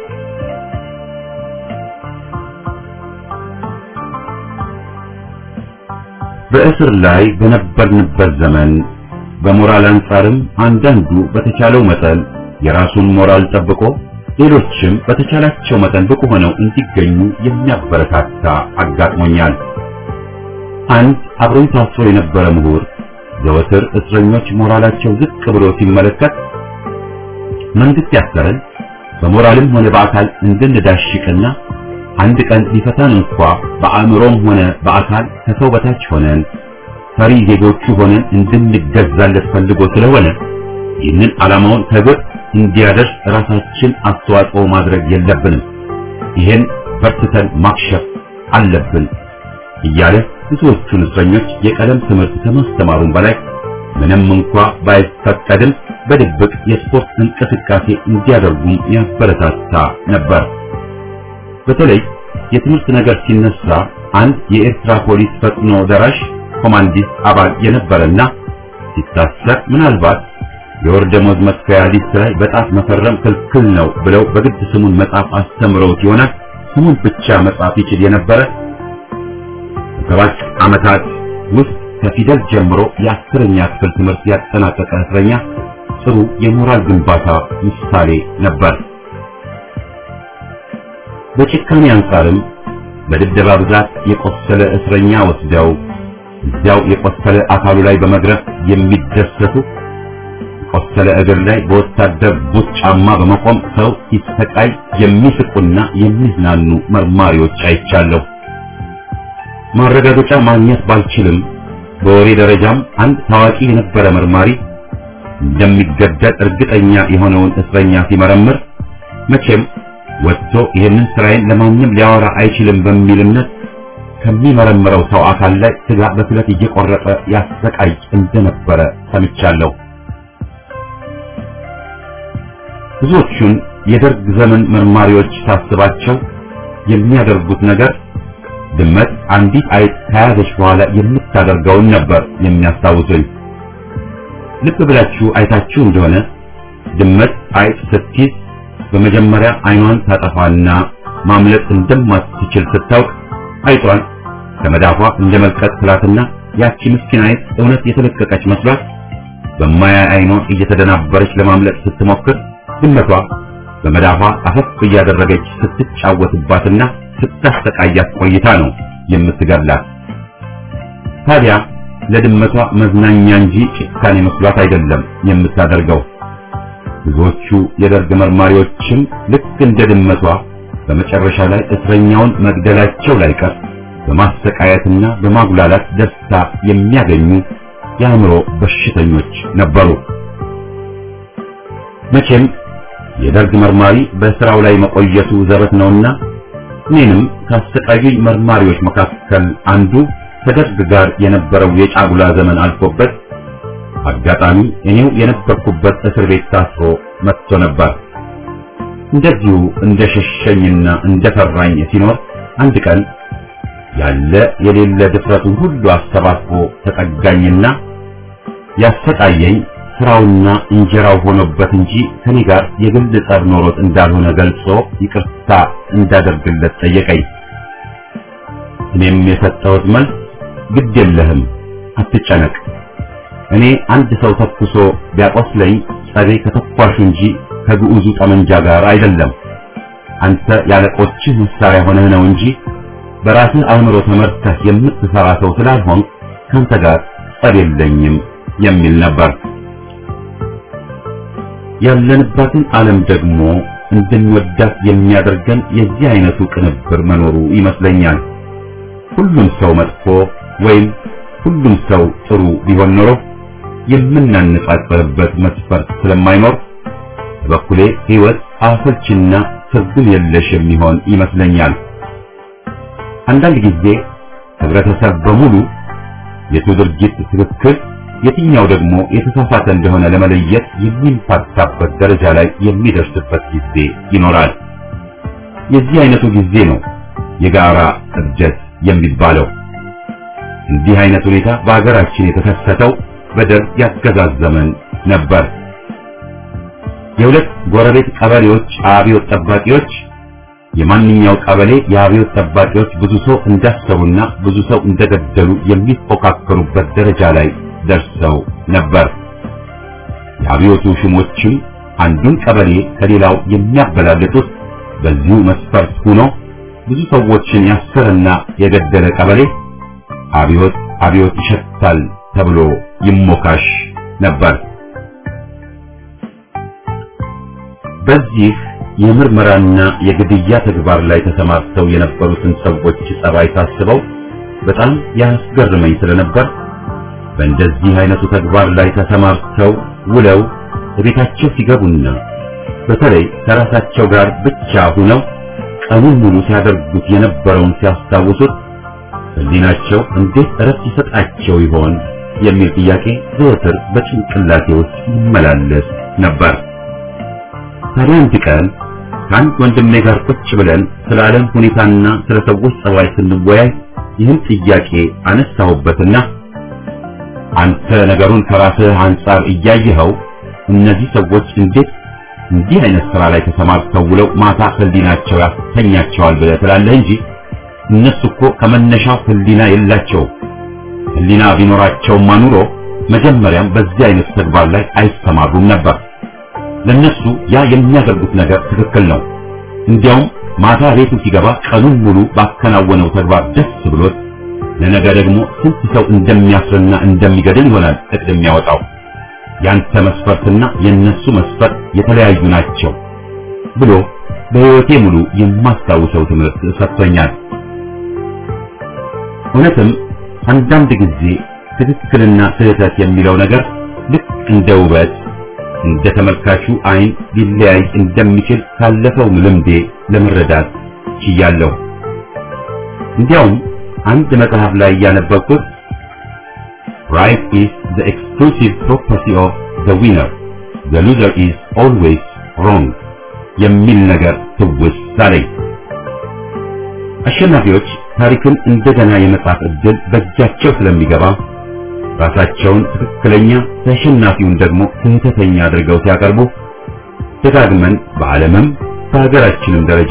በእስር ላይ በነበርንበት ዘመን በሞራል አንጻርም አንዳንዱ በተቻለው መጠን የራሱን ሞራል ጠብቆ ሌሎችም በተቻላቸው መጠን ብቁ ሆነው እንዲገኙ የሚያበረታታ አጋጥሞኛል። አንድ አብሮኝ ታስሮ የነበረ ምሁር ዘወትር እስረኞች ሞራላቸው ዝቅ ብሎ ሲመለከት መንግስት ያሰረን በሞራልም ሆነ በአካል እንድንዳሽቅና አንድ ቀን ሊፈታን እንኳን በአእምሮም ሆነ በአካል ከሰው በታች ሆነን ፈሪ ዜጎቹ ሆነን እንድንገዛለት ፈልጎ ስለሆነ ይህንን ዓላማውን ከግብ እንዲያደርስ ራሳችን አስተዋጽኦ ማድረግ የለብንም፣ ይህን በርትተን ማክሸፍ አለብን እያለ ብዙዎቹን እስረኞች የቀለም ትምህርት ከማስተማሩም በላይ ምንም እንኳን ባይፈቀድም በድብቅ የስፖርት እንቅስቃሴ እንዲያደርጉም ያበረታታ ነበር። በተለይ የትምህርት ነገር ሲነሳ አንድ የኤርትራ ፖሊስ ፈጥኖ ደራሽ ኮማንዲስት አባል የነበረና ሲታሰር ምናልባት የወር ደመወዝ መክፈያ ሊስት ላይ በጣት መፈረም ክልክል ነው ብለው በግድ ስሙን መጻፍ አስተምረውት ይሆናል። ስሙን ብቻ መጻፍ ይችል የነበረ በ7 ዓመታት ውስጥ ከፊደል ጀምሮ የ10ኛ ክፍል ትምህርት ያጠናቀቀ እስረኛ ጥሩ የሞራል ግንባታ ምሳሌ ነበር። በጭካኔ አንጻርም በድብደባ ብዛት የቆሰለ እስረኛ ወስደው እዚያው የቆሰለ አካሉ ላይ በመግረፍ የሚደሰቱ የቆሰለ እግር ላይ በወታደር ቡት ጫማ በመቆም ሰው ሲሰቃይ የሚስቁና የሚዝናኑ መርማሪዎች አይቻለሁ። ማረጋገጫ ማግኘት ባልችልም በወሬ ደረጃም አንድ ታዋቂ የነበረ መርማሪ እንደሚገደል እርግጠኛ የሆነውን እስረኛ ሲመረምር መቼም ወጥቶ ይህንን ስራዬን ለማንም ሊያወራ አይችልም በሚል እምነት ከሚመረምረው ሰው አካል ላይ ስጋ በስለት እየቆረጠ ያሰቃይ እንደነበረ ሰምቻለሁ። ብዙዎቹን የደርግ ዘመን መርማሪዎች ሳስባቸው የሚያደርጉት ነገር ድመት አንዲት አይጥ ከያዘች በኋላ የምታደርገውን ነበር የሚያስታውሱኝ። ልብ ብላችሁ አይታችሁ እንደሆነ ድመት አይጥ ስትይዝ በመጀመሪያ አይኗን ታጠፋና ማምለጥ እንደማትችል ስታውቅ አይጧን ከመዳፏ እንደመልቀቅ ትላትና ያቺ ምስኪናይት እውነት የተለቀቀች መስሏት በማያይ አይኗ እየተደናበረች ለማምለጥ ስትሞክር ድመቷ በመዳፏ አፈፍ እያደረገች ስትጫወትባትና ስታሰቃያት ቆይታ ነው የምትገላት። ታዲያ ለድመቷ መዝናኛ እንጂ ጭካኔ መስሏት አይደለም የምታደርገው። ብዙዎቹ የደርግ መርማሪዎችም ልክ እንደ ድመቷ በመጨረሻ ላይ እስረኛውን መግደላቸው ላይቀር በማሰቃየትና በማጉላላት ደስታ የሚያገኙ የአእምሮ በሽተኞች ነበሩ። መቼም የደርግ መርማሪ በስራው ላይ መቆየቱ ዘበት ነውና እኔንም ካሰቃዩኝ መርማሪዎች መካከል አንዱ ከደርግ ጋር የነበረው የጫጉላ ዘመን አልፎበት አጋጣሚ እኔው የነበርኩበት እስር ቤት ታስሮ መጥቶ ነበር። እንደዚሁ እንደሸሸኝና እንደፈራኝ ሲኖር አንድ ቀን ያለ የሌለ ድፍረቱን ሁሉ አሰባስቦ ተጠጋኝና ያሰቃየኝ ስራውና እንጀራው ሆኖበት እንጂ ከኔ ጋር የግል ጸብ ኖሮት እንዳልሆነ ገልጾ ይቅርታ እንዳደርግለት ጠየቀኝ። እኔም የሰጠሁት መልስ ግድ የለህም፣ አትጨነቅ። እኔ አንድ ሰው ተኩሶ ቢያቆስለኝ ጸቤ ከተኳሹ እንጂ ከግዑዙ ጠመንጃ ጋር አይደለም። አንተ ያለቆችህ መሳሪያ ሆነህ ነው እንጂ በራስህ አእምሮ ተመርተህ የምትሰራ ሰው ስላልሆን ካንተ ጋር ጸብ የለኝም የሚል ነበር። ያለንባትን ዓለም ደግሞ እንድንወዳት የሚያደርገን የዚህ አይነቱ ቅንብር መኖሩ ይመስለኛል። ሁሉም ሰው መጥፎ ወይም ሁሉም ሰው ጥሩ ቢሆን ኖሮ የምናነጻጽርበት መስፈርት ስለማይኖር በበኩሌ ሕይወት አሰልችና ትርጉም የለሽ የሚሆን ይመስለኛል። አንዳንድ ጊዜ ህብረተሰብ በሙሉ የቱ ድርጊት ትክክል የትኛው ደግሞ የተሳሳተ እንደሆነ ለመለየት የሚፋታበት ደረጃ ላይ የሚደርስበት ጊዜ ይኖራል። የዚህ አይነቱ ጊዜ ነው የጋራ እብደት የሚባለው። እንዲህ አይነት ሁኔታ በአገራችን የተከሰተው በደርግ ያገዛዝ ዘመን ነበር። የሁለት ጎረቤት ቀበሌዎች አብዮት ጠባቂዎች የማንኛው ቀበሌ የአብዮት ጠባቂዎች ብዙ ሰው እንዳሰሩና ብዙ ሰው እንደገደሉ የሚፎካከሩበት ደረጃ ላይ ደርሰው ነበር። የአብዮቱ ሹሞችም አንዱን ቀበሌ ከሌላው የሚያበላልጡት በዚሁ መስፈርት ሆኖ ብዙ ሰዎችን ያሰረና የገደለ ቀበሌ አብዮት አብዮት ይሸታል ተብሎ ይሞካሽ ነበር። በዚህ የምርመራና የግድያ ተግባር ላይ ተሰማርተው የነበሩትን ሰዎች ጸባይ ታስበው በጣም ያስገርመኝ ስለነበር በእንደዚህ አይነቱ ተግባር ላይ ተሰማርተው ውለው ቤታቸው ሲገቡና በተለይ ከራሳቸው ጋር ብቻ ሆነው ቀኑን ሙሉ ሲያደርጉት የነበረውን ሲያስታውሱት ሕሊናቸው እንዴት እረፍት ይሰጣቸው ይሆን የሚል ጥያቄ ዘወትር በጭንቅላቴ ውስጥ ይመላለስ ነበር። ታዲያ አንድ ቀን ከአንድ ወንድሜ ጋር ቁጭ ብለን ስለ ዓለም ሁኔታና ስለ ሰዎች ጸባይ ስንወያይ ይህን ጥያቄ አነሳሁበትና አንተ ነገሩን ከራስህ አንጻር እያየኸው እነዚህ ሰዎች እንዴት እንዲህ አይነት ስራ ላይ ተሰማርተው ውለው ማታ ሕሊናቸው ያስተኛቸዋል ብለህ ትላለህ እንጂ እነሱ እኮ ከመነሻው ሕሊና የላቸውም። ሕሊና ቢኖራቸውማ ኑሮ መጀመሪያም በዚህ አይነት ተግባር ላይ አይሰማሩም ነበር። ለነሱ ያ የሚያደርጉት ነገር ትክክል ነው። እንዲያውም ማታ ቤቱ ሲገባ ቀኑን ሙሉ ባከናወነው ተግባር ደስ ብሎት ለነገ ደግሞ ስንት ሰው እንደሚያስርና እንደሚገድል ይሆናል እቅድ የሚያወጣው። ያንተ መስፈርትና የነሱ መስፈርት የተለያዩ ናቸው ብሎ በሕይወቴ ሙሉ የማስታውሰው ትምህርት ሰጥቶኛል። እውነትም አንዳንድ ጊዜ ትክክልና ስህተት የሚለው ነገር ልክ እንደ ውበት እንደ ተመልካቹ አይን ሊለያይ እንደሚችል ካለፈው ልምዴ ለመረዳት ችያለሁ። እንዲያውም አንድ መጽሐፍ ላይ ያነበብኩት right is the exclusive property of the winner, the loser is always wrong የሚል ነገር ትውስ አለኝ። አሸናፊዎች ታሪክን እንደገና የመጻፍ ዕድል በእጃቸው ስለሚገባ ራሳቸውን ትክክለኛ ተሸናፊውን ደግሞ ስህተተኛ አድርገው ሲያቀርቡ ደጋግመን በዓለምም በሀገራችንም ደረጃ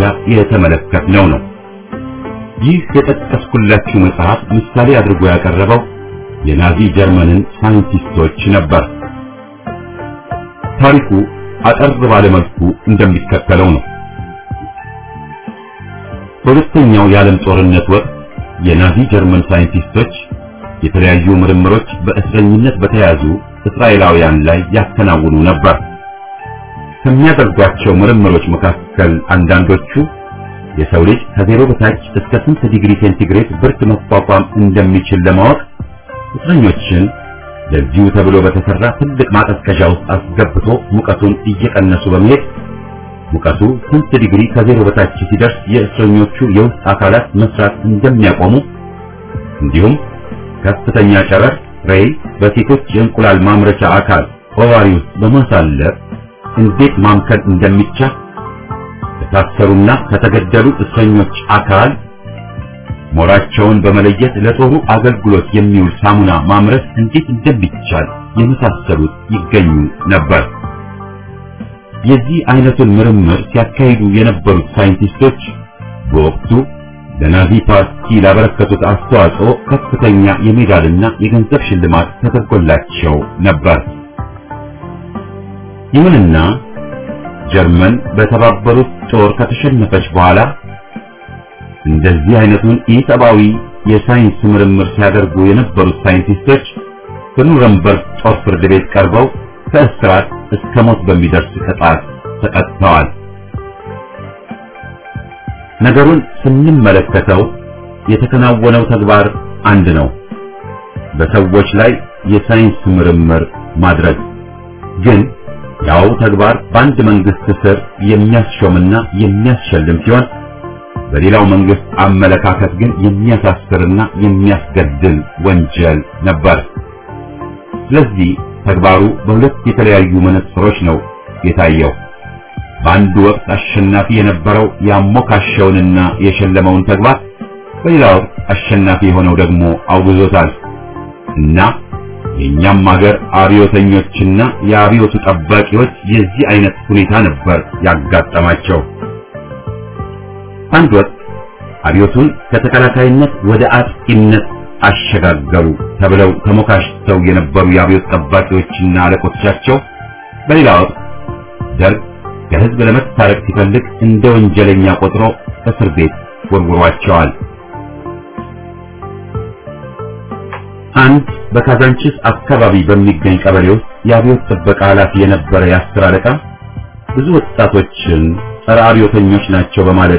የተመለከትነው ነው። ይህ የጠቀስኩላችሁ መጽሐፍ ምሳሌ አድርጎ ያቀረበው የናዚ ጀርመንን ሳይንቲስቶች ነበር። ታሪኩ አጠር ባለ መልኩ እንደሚከተለው ነው። በሁለተኛው የዓለም ጦርነት ወቅት የናዚ ጀርመን ሳይንቲስቶች የተለያዩ ምርምሮች በእስረኝነት በተያዙ እስራኤላውያን ላይ ያከናውኑ ነበር። ከሚያደርጓቸው ምርምሮች መካከል አንዳንዶቹ የሰው ልጅ ከዜሮ በታች እስከ ስንት ዲግሪ ሴንቲግሬድ ብርድ መቋቋም እንደሚችል ለማወቅ እስረኞችን ለዚሁ ተብሎ በተሰራ ትልቅ ማቀዝቀዣ ውስጥ አስገብቶ ሙቀቱን እየቀነሱ በመሄድ ሙቀቱ ስንት ዲግሪ ከዜሮ በታች ሲደርስ የእስረኞቹ የውስጥ አካላት መስራት እንደሚያቆሙ እንዲሁም ከፍተኛ ጨረር ሬይ በሴቶች የእንቁላል ማምረቻ አካል ኦቫሪ ውስጥ በማሳለፍ እንዴት ማምከን እንደሚቻል የታሰሩና ከተገደሉ እስረኞች አካል ሞራቸውን በመለየት ለጦሩ አገልግሎት የሚውል ሳሙና ማምረት እንዴት እንደሚቻል የመሳሰሉት ይገኙ ነበር። የዚህ አይነቱን ምርምር ሲያካሂዱ የነበሩት ሳይንቲስቶች በወቅቱ ለናዚ ፓርቲ ላበረከቱት አስተዋጽኦ ከፍተኛ የሜዳልና የገንዘብ ሽልማት ተደርጎላቸው ነበር። ይሁንና ጀርመን በተባበሩት ጦር ከተሸነፈች በኋላ እንደዚህ አይነቱን ኢሰብአዊ የሳይንስ ምርምር ሲያደርጉ የነበሩት ሳይንቲስቶች በኑረምበርግ ጦር ፍርድ ቤት ቀርበው ከእስራት እስከ ሞት በሚደርስ ቅጣት ተቀጥተዋል። ነገሩን ስንመለከተው የተከናወነው ተግባር አንድ ነው፣ በሰዎች ላይ የሳይንስ ምርምር ማድረግ። ግን ያው ተግባር በአንድ መንግስት ስር የሚያስሾምና የሚያስሸልም ሲሆን በሌላው መንግስት አመለካከት ግን የሚያሳስርና የሚያስገድል ወንጀል ነበር። ስለዚህ ተግባሩ በሁለት የተለያዩ መነጽሮች ነው የታየው። በአንድ ወቅት አሸናፊ የነበረው ያሞካሸውንና የሸለመውን ተግባር በሌላው አሸናፊ የሆነው ደግሞ አውግዞታል። እና የኛም ሀገር አብዮተኞችና የአብዮቱ ጠባቂዎች የዚህ አይነት ሁኔታ ነበር ያጋጠማቸው። አንድ ወቅት አብዮቱን ከተከላካይነት ወደ አጥቂነት አሸጋገሩ ተብለው ተሞካሽተው የነበሩ የአብዮት ጠባቂዎችና አለቆቻቸው በሌላ ወቅት ደርግ ከህዝብ ለመታረቅ ሲፈልግ እንደ ወንጀለኛ ቆጥሮ እስር ቤት ወርውሯቸዋል። አንድ በካዛንቺስ አካባቢ በሚገኝ ቀበሌ ውስጥ የአብዮት ጥበቃ ኃላፊ የነበረ የአስር አለቃ ብዙ ወጣቶችን ጸረ አብዮተኞች ናቸው በማለት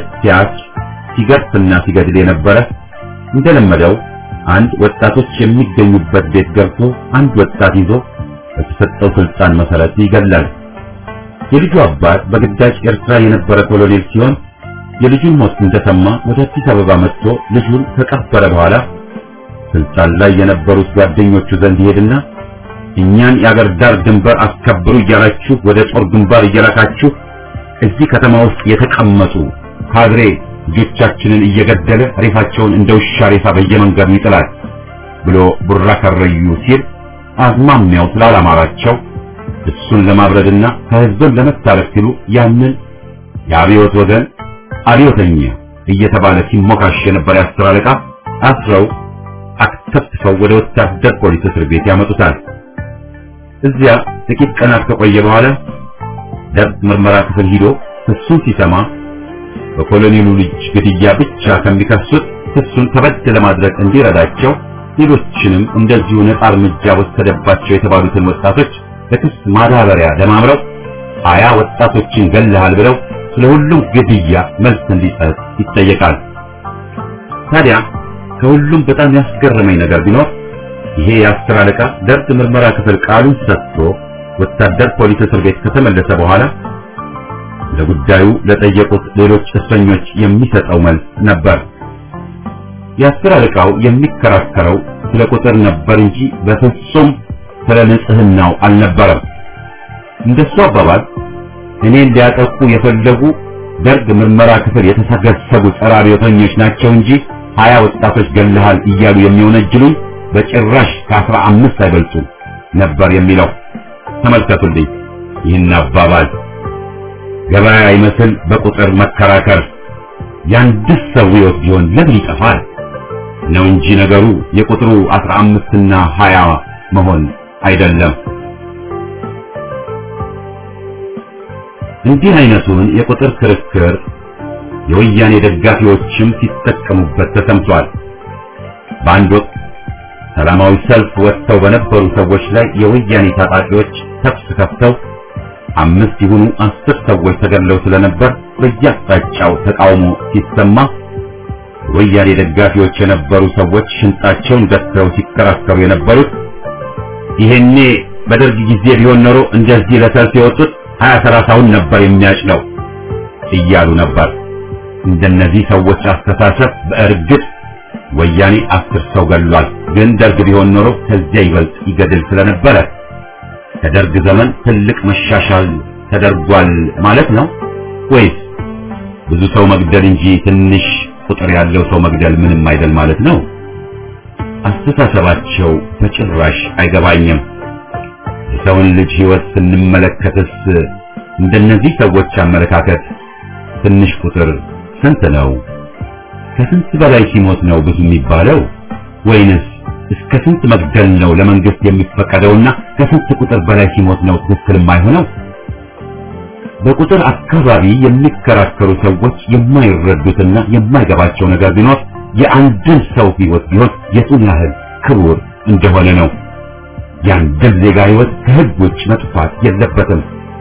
ሲገርፍና ሲገድል የነበረ እንደለመደው አንድ ወጣቶች የሚገኙበት ቤት ገብቶ አንድ ወጣት ይዞ በተሰጠው ስልጣን መሰረት ይገድላል። የልጁ አባት በግዳጅ ኤርትራ የነበረ ኮሎኔል ሲሆን የልጁን ሞት እንደሰማ ወደ አዲስ አበባ መጥቶ ልጁን ከቀበረ በኋላ ስልጣን ላይ የነበሩት ጓደኞቹ ዘንድ ይሄድና እኛን የአገር ዳር ድንበር አስከብሩ እያላችሁ ወደ ጦር ግንባር እየላካችሁ እዚህ ከተማ ውስጥ የተቀመጡ ካድሬ ልጆቻችንን እየገደለ ሬሳቸውን እንደ ውሻ ሬሳ በየመንገዱ ይጥላል ብሎ ቡራ ከረዩ ሲል አዝማሚያው ስላላማራቸው እሱን ለማብረድና ከህዝብን ለመታረቅ ሲሉ ያንን የአብዮት ወገን አብዮተኛ እየተባለ ሲሞካሽ የነበረ የአስር አለቃ አስረው አክተፍተው ወደ ወታደር ፖሊስ እስር ቤት ያመጡታል። እዚያ ጥቂት ቀናት ከቆየ በኋላ ደርግ ምርመራ ክፍል ሂዶ ክሱን ሲሰማ በኮሎኔሉ ልጅ ግድያ ብቻ ከሚከሱት ክሱን ከበድ ለማድረግ እንዲረዳቸው ሌሎችንም እንደዚሁ ነፃ እርምጃ ወሰደባቸው የተባሉትን ወጣቶች ለክስ ማዳበሪያ ለማምረው 20 ወጣቶችን ገለሃል ብለው ስለሁሉም ግድያ መልስ እንዲሰጥ ይጠየቃል። ታዲያ ከሁሉም በጣም ያስገረመኝ ነገር ቢኖር ይሄ የአስር አለቃ ደርግ ምርመራ ክፍል ቃሉን ሰጥቶ ወታደር ፖሊስ እስር ቤት ከተመለሰ በኋላ ለጉዳዩ ለጠየቁት ሌሎች እስረኞች የሚሰጠው መልስ ነበር። የአስር አለቃው የሚከራከረው ስለ ቁጥር ነበር እንጂ በፍጹም ስለ ንጽህናው አልነበረም። እንደሱ አባባል እኔን ሊያጠቁ የፈለጉ ደርግ ምርመራ ክፍል የተሰገሰጉ ጸረ አብዮተኞች ናቸው እንጂ 20 ወጣቶች ገለሃል እያሉ የሚወነጅሉኝ በጭራሽ ከ15 አይበልጡ ነበር የሚለው። ተመልከቱልኝ ይህን አባባል ገበያ ይመስል በቁጥር መከራከር ያንድ ሰው ሕይወት ቢሆን ለምን ይጠፋል? ነው እንጂ ነገሩ የቁጥሩ 15 እና 20 መሆን አይደለም። እንዲህ አይነቱን የቁጥር ክርክር የወያኔ ደጋፊዎችም ሲጠቀሙበት ተሰምቷል። በአንድ ወቅት ሰላማዊ ሰልፍ ወጥተው በነበሩ ሰዎች ላይ የወያኔ ታጣቂዎች ተኩስ ከፍተው 5 ይሁኑ 10 ሰዎች ተገድለው ስለነበር በየአቅጣጫው ተቃውሞ ሲሰማ የወያኔ ደጋፊዎች የነበሩ ሰዎች ሽንጣቸውን ገትረው ሲከራከሩ የነበሩት ይሄኔ በደርግ ጊዜ ቢሆን ኖሮ እንደዚህ ለሰልፍ የወጡት 20-30ውን ነበር የሚያጭነው እያሉ ነበር። እንደነዚህ ሰዎች አስተሳሰብ በእርግጥ ወያኔ 10 ሰው ገድሏል፣ ግን ደርግ ቢሆን ኖሮ ከዚያ ይበልጥ ይገድል ስለነበረ ከደርግ ዘመን ትልቅ መሻሻል ተደርጓል ማለት ነው ወይስ ብዙ ሰው መግደል እንጂ ትንሽ ቁጥር ያለው ሰው መግደል ምንም አይደል ማለት ነው? አስተሳሰባቸው በጭራሽ አይገባኝም። የሰውን ልጅ ሕይወት ስንመለከትስ እንደነዚህ ሰዎች አመለካከት ትንሽ ቁጥር ስንት ነው? ከስንት በላይ ሲሞት ነው ብዙ የሚባለው? ወይንስ እስከ ስንት መግደል ነው ለመንግስት የሚፈቀደውና ከስንት ቁጥር በላይ ሲሞት ነው ትክክል የማይሆነው? በቁጥር አካባቢ የሚከራከሩ ሰዎች የማይረዱትና የማይገባቸው ነገር ቢኖር የአንድን ሰው ሕይወት ቢሆን የቱን ያህል ክቡር እንደሆነ ነው። የአንድን ዜጋ ሕይወት ከሕግ ውጭ መጥፋት የለበትም።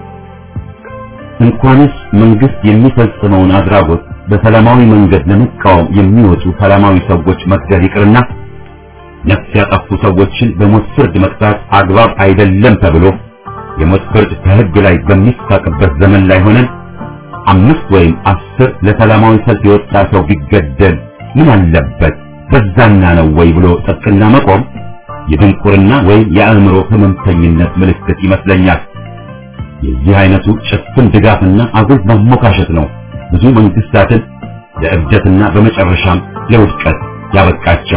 እንኳንስ መንግስት የሚፈጽመውን አድራጎት በሰላማዊ መንገድ ለመቃወም የሚወጡ ሰላማዊ ሰዎች መግደል ይቅርና ነፍስ ያጠፉ ሰዎችን በሞት ፍርድ መቅጣት አግባብ አይደለም ተብሎ የሞት ፍርድ ከሕግ ላይ በሚሳቅበት ዘመን ላይ ሆነን 5 ወይም 10 ለሰላማዊ ሰልፍ የወጣ ሰው ቢገደል ምን አለበት በዛና ነው ወይ ብሎ ጥብቅና መቆም የድንቁርና ወይም የአእምሮ ህመምተኝነት ምልክት ይመስለኛል። የዚህ አይነቱ ጭፍን ድጋፍና አጉል ማሞካሸት ነው ብዙ መንግስታትን ለእብደትና በመጨረሻም ለውድቀት ያበቃቸው።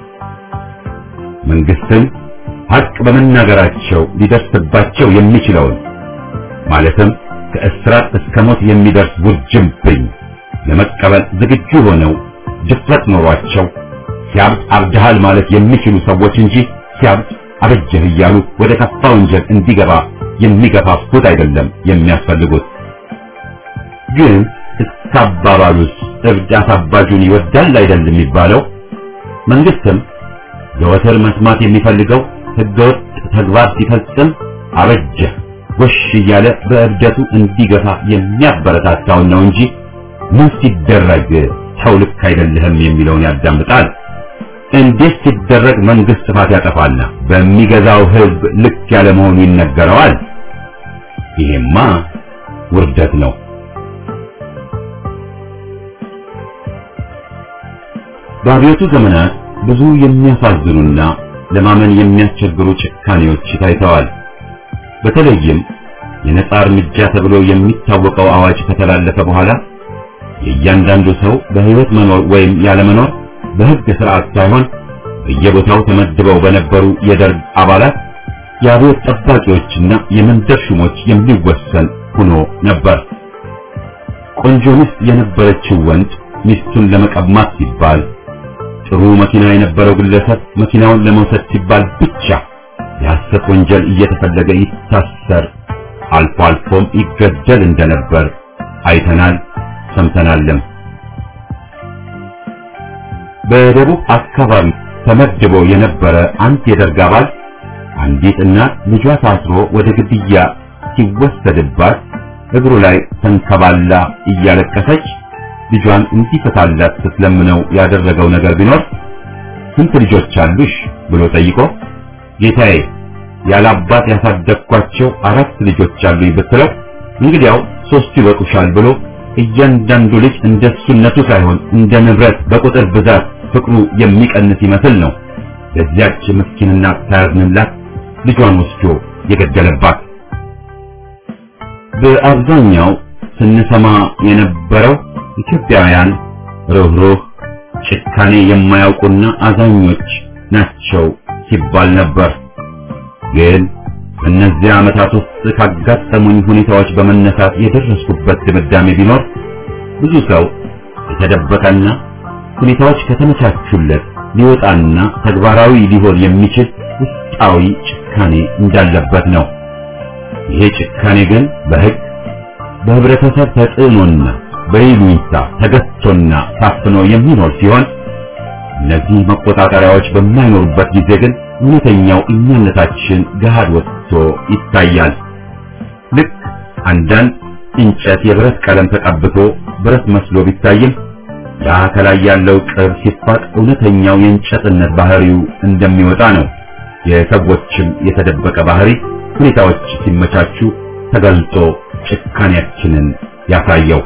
መንግስትን ሐቅ በመናገራቸው ሊደርስባቸው የሚችለውን ማለትም ከእስራት እስከ ሞት የሚደርስ ውርጅብኝ ለመቀበል ዝግጁ ሆነው ድፍረት ኖሯቸው ሲያብድ አብድሃል ማለት የሚችሉ ሰዎች እንጂ ሲያብድ አበጀህ እያሉ ወደ ከፋ ወንጀል እንዲገባ የሚገፋፉት አይደለም የሚያስፈልጉት። ግን እስካባባሉስ እብድ አሳባጁን ይወዳል አይደል የሚባለው? መንግስትም ዘወትር መስማት የሚፈልገው ህገወጥ ተግባር ሲፈጽም አበጀህ ጎሽ እያለ በእብደቱ እንዲገፋ የሚያበረታታውን ነው እንጂ ምን ሲደረግ ሰው ልክ አይደለህም የሚለውን ያዳምጣል። እንዴት ሲደረግ መንግስት ጥፋት ያጠፋልና በሚገዛው ህዝብ ልክ ያለ መሆኑ ይነገረዋል? ይሄማ ውርደት ነው። በአብዮቱ ዘመናት ብዙ የሚያሳዝኑና ለማመን የሚያስቸግሩ ጭካኔዎች ታይተዋል። በተለይም የነጻ እርምጃ ተብሎ የሚታወቀው አዋጅ ከተላለፈ በኋላ የእያንዳንዱ ሰው በህይወት መኖር ወይም ያለመኖር በህግ ስርዓት ሳይሆን በየቦታው ተመድበው በነበሩ የደርግ አባላት የአብዮት ጠባቂዎችና የመንደር ሹሞች የሚወሰን ሆኖ ነበር። ቆንጆ ሚስት የነበረችው ወንድ ሚስቱን ለመቀማት ሲባል፣ ጥሩ መኪና የነበረው ግለሰብ መኪናውን ለመውሰድ ሲባል ብቻ የሐሰት ወንጀል እየተፈለገ ይታሰር፣ አልፎ አልፎም ይገደል እንደነበር አይተናል፣ ሰምተናልም። በደቡብ አካባቢ ተመድቦ የነበረ አንድ የደርግ አባል አንዲት እናት ልጇ ታስሮ ወደ ግድያ ሲወሰድባት እግሩ ላይ ተንከባላ እያለቀሰች ልጇን እንዲፈታላት ስትለምነው ያደረገው ነገር ቢኖር ስንት ልጆች አሉሽ ብሎ ጠይቆ ጌታዬ ያላባት ያሳደግኳቸው 4 ልጆች አሉኝ ብትለው እንግዲያው 3 ይበቁሻል ብሎ እያንዳንዱ ልጅ እንደሱነቱ ሳይሆን እንደ ንብረት በቁጥር ብዛት ፍቅሩ የሚቀንስ ይመስል ነው ለዚያች ምስኪንና ታያዝንላት ልጇን ወስዶ የገደለባት። በአብዛኛው ስንሰማ የነበረው ኢትዮጵያውያን ርኅሩህ ጭካኔ የማያውቁና አዛኞች ናቸው ሲባል ነበር። ግን በእነዚያ ዓመታት ውስጥ ካጋጠሙኝ ሁኔታዎች በመነሳት የደረስኩበት ድምዳሜ ቢኖር ብዙ ሰው የተደበቀና ሁኔታዎች ከተመቻቹለት ሊወጣና ተግባራዊ ሊሆን የሚችል ውስጣዊ ጭካኔ እንዳለበት ነው። ይሄ ጭካኔ ግን በሕግ በህብረተሰብ ተጽዕኖና በይሉኝታ ተገፍቶና ታፍኖ የሚኖር ሲሆን እነዚህ መቆጣጠሪያዎች በማይኖሩበት ጊዜ ግን እውነተኛው እኛነታችን ገሃድ ወጥቶ ይታያል። ልክ አንዳንድ እንጨት የብረት ቀለም ተቀብቶ ብረት መስሎ ቢታይም ያ ከላይ ያለው ቅብ ሲፋቅ እውነተኛው የእንጨትነት ባህሪው እንደሚወጣ ነው። የሰዎችም የተደበቀ ባህሪ ሁኔታዎች ሲመቻቹ ተገልጦ ጭካኔያችንን ያሳየው።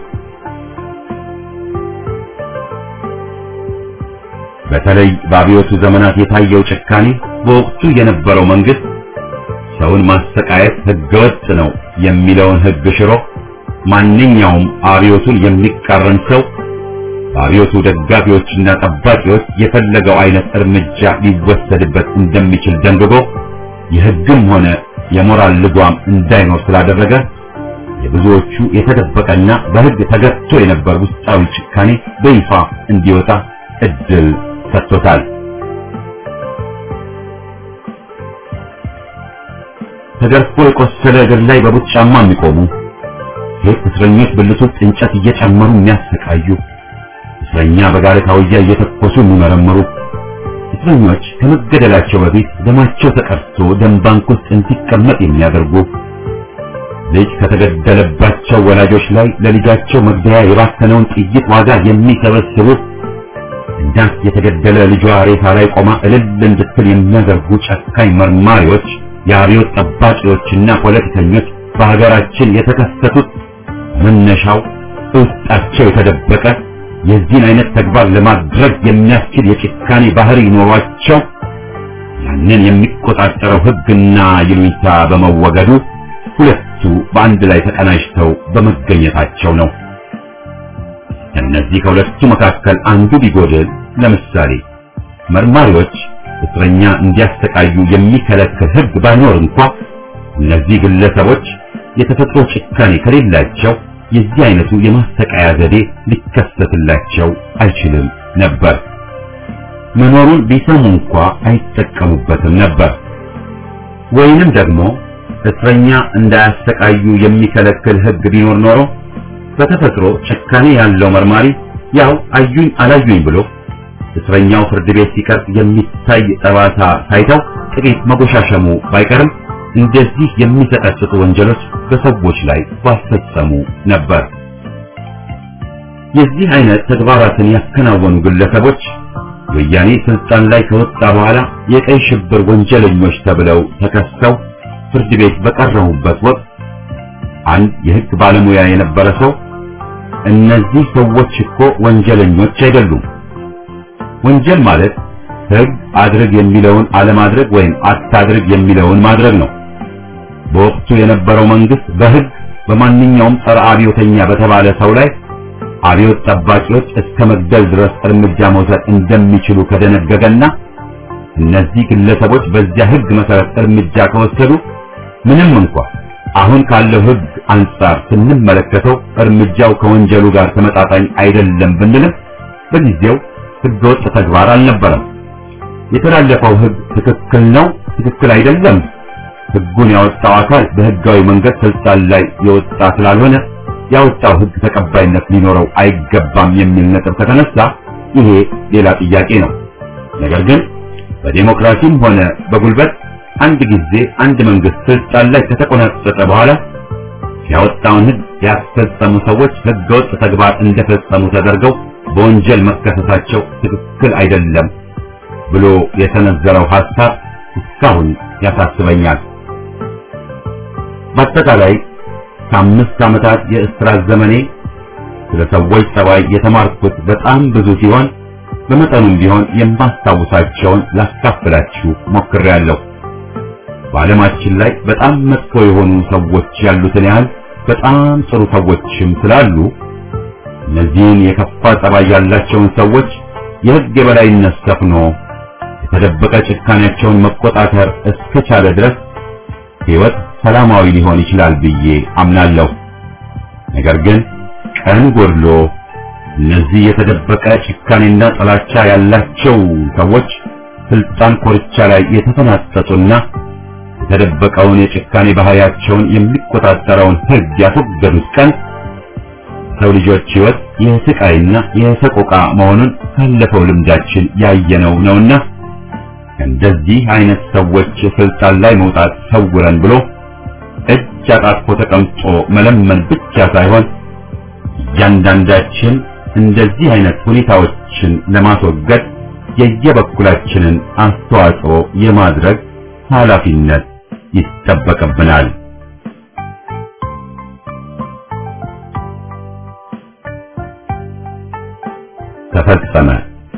በተለይ በአብዮቱ ዘመናት የታየው ጭካኔ በወቅቱ የነበረው መንግስት ሰውን ማሰቃየት ህገወጥ ነው የሚለውን ህግ ሽሮ ማንኛውም አብዮቱን የሚቃረን ሰው በአብዮቱ ደጋፊዎችና ጠባቂዎች የፈለገው አይነት እርምጃ ሊወሰድበት እንደሚችል ደንግጎ የህግም ሆነ የሞራል ልጓም እንዳይኖር ስላደረገ የብዙዎቹ የተደበቀና በህግ ተገፍቶ የነበር ውስጣዊ ጭካኔ በይፋ እንዲወጣ እድል ሰጥቶታል። ተገርፎ የቆሰለ እግር ላይ በቡት ጫማ የሚቆሙ ሴት እስረኞች ብልት ውስጥ እንጨት እየጨመሩ የሚያሰቃዩ፣ እስረኛ በጋለ ካውያ እየተኮሱ የሚመረምሩ፣ እስረኞች ከመገደላቸው በፊት ደማቸው ተቀርቶ ደም ባንክ ውስጥ እንዲቀመጥ የሚያደርጉ፣ ልጅ ከተገደለባቸው ወላጆች ላይ ለልጃቸው መግደያ የባከነውን ጥይት ዋጋ የሚሰበስቡ፣ እናት የተገደለ ልጇ ሬሳ ላይ ቆማ እልል እንድትል የሚያደርጉ ጨካኝ መርማሪዎች፣ የአብዮት ጠባቂዎችና ፖለቲከኞች በሀገራችን የተከሰቱት መነሻው ውስጣቸው የተደበቀ የዚህን አይነት ተግባር ለማድረግ የሚያስችል የጭካኔ ባህሪ ኖሯቸው ያንን የሚቆጣጠረው ህግና ይሉኝታ በመወገዱ ሁለቱ በአንድ ላይ ተቀናጅተው በመገኘታቸው ነው። እነዚህ ከሁለቱ መካከል አንዱ ቢጎድል፣ ለምሳሌ መርማሪዎች እስረኛ እንዲያሰቃዩ የሚከለክል ህግ ባይኖር እንኳ እነዚህ ግለሰቦች የተፈጥሮ ጭካኔ ከሌላቸው የዚህ አይነቱ የማሰቃያ ዘዴ ሊከሰትላቸው አይችልም ነበር። መኖሩን ቢሰሙ እንኳ አይጠቀሙበትም ነበር። ወይንም ደግሞ እስረኛ እንዳያሰቃዩ የሚከለክል ህግ ቢኖር ኖሮ በተፈጥሮ ጭካኔ ያለው መርማሪ ያው አዩኝ አላዩኝ ብሎ እስረኛው ፍርድ ቤት ሲቀርብ የሚታይ ጠባሳ ሳይተው ጥቂት መጎሻሸሙ ባይቀርም እንደዚህ የሚሰቀጥጡ ወንጀሎች በሰዎች ላይ ባልፈጸሙ ነበር። የዚህ አይነት ተግባራትን ያከናወኑ ግለሰቦች ወያኔ ስልጣን ላይ ከወጣ በኋላ የቀይ ሽብር ወንጀለኞች ተብለው ተከሰው ፍርድ ቤት በቀረቡበት ወቅት አንድ የህግ ባለሙያ የነበረ ሰው እነዚህ ሰዎች እኮ ወንጀለኞች አይደሉም፣ ወንጀል ማለት ህግ አድርግ የሚለውን አለማድረግ ወይም አታድርግ የሚለውን ማድረግ ነው። በወቅቱ የነበረው መንግስት በህግ በማንኛውም ጸረ አብዮተኛ በተባለ ሰው ላይ አብዮት ጠባቂዎች እስከ መግደል ድረስ እርምጃ መውሰድ እንደሚችሉ ከደነገገና እነዚህ ግለሰቦች በዚያ ህግ መሰረት እርምጃ ከወሰዱ ምንም እንኳን አሁን ካለው ህግ አንጻር ስንመለከተው እርምጃው ከወንጀሉ ጋር ተመጣጣኝ አይደለም ብንልም በጊዜው ህገወጥ ተግባር አልነበረም። የተላለፈው ህግ ትክክል ነው፣ ትክክል አይደለም፣ ህጉን ያወጣው አካል በህጋዊ መንገድ ስልጣን ላይ የወጣ ስላልሆነ ያወጣው ህግ ተቀባይነት ሊኖረው አይገባም የሚል ነጥብ ከተነሳ ይሄ ሌላ ጥያቄ ነው። ነገር ግን በዲሞክራሲም ሆነ በጉልበት አንድ ጊዜ አንድ መንግስት ስልጣን ላይ ከተቆናጠጠ በኋላ ያወጣውን ህግ ያስፈጸሙ ሰዎች ህገወጥ ተግባር እንደፈጸሙ ተደርገው በወንጀል መከሰሳቸው ትክክል አይደለም ብሎ የተነዘረው ሐሳብ እስካሁን ያሳስበኛል። በአጠቃላይ ከ5 ዓመታት የእስራት ዘመኔ ስለ ሰዎች ጸባይ የተማርኩት በጣም ብዙ ሲሆን በመጠኑም ቢሆን የማስታውሳቸውን ላካፍላችሁ ሞክሬያለሁ። በዓለማችን ላይ በጣም መጥፎ የሆኑ ሰዎች ያሉትን ያህል በጣም ጥሩ ሰዎችም ስላሉ እነዚህን የከፋ ጸባይ ያላቸውን ሰዎች የህግ የበላይነት ሰፍኖ የተደበቀ ጭካኔያቸውን መቆጣጠር እስከቻለ ድረስ ህይወት ሰላማዊ ሊሆን ይችላል ብዬ አምናለሁ። ነገር ግን ቀን ጎድሎ እነዚህ የተደበቀ ጭካኔና ጥላቻ ያላቸው ሰዎች ስልጣን ኮርቻ ላይ የተፈናጠጡና የተደበቀውን የጭካኔ ባህሪያቸውን የሚቆጣጠረውን ሕግ ያስወገዱት ቀን ሰው ልጆች ሕይወት የስቃይና የሰቆቃ መሆኑን ካለፈው ልምዳችን ያየነው ነውና እንደዚህ አይነት ሰዎች ስልጣን ላይ መውጣት ሰውረን ብሎ እጅ አጣጥፎ ተቀምጦ መለመን ብቻ ሳይሆን እያንዳንዳችን እንደዚህ አይነት ሁኔታዎችን ለማስወገድ የየበኩላችንን አስተዋጽኦ የማድረግ ኃላፊነት ይጠበቅብናል። ተፈጸመ።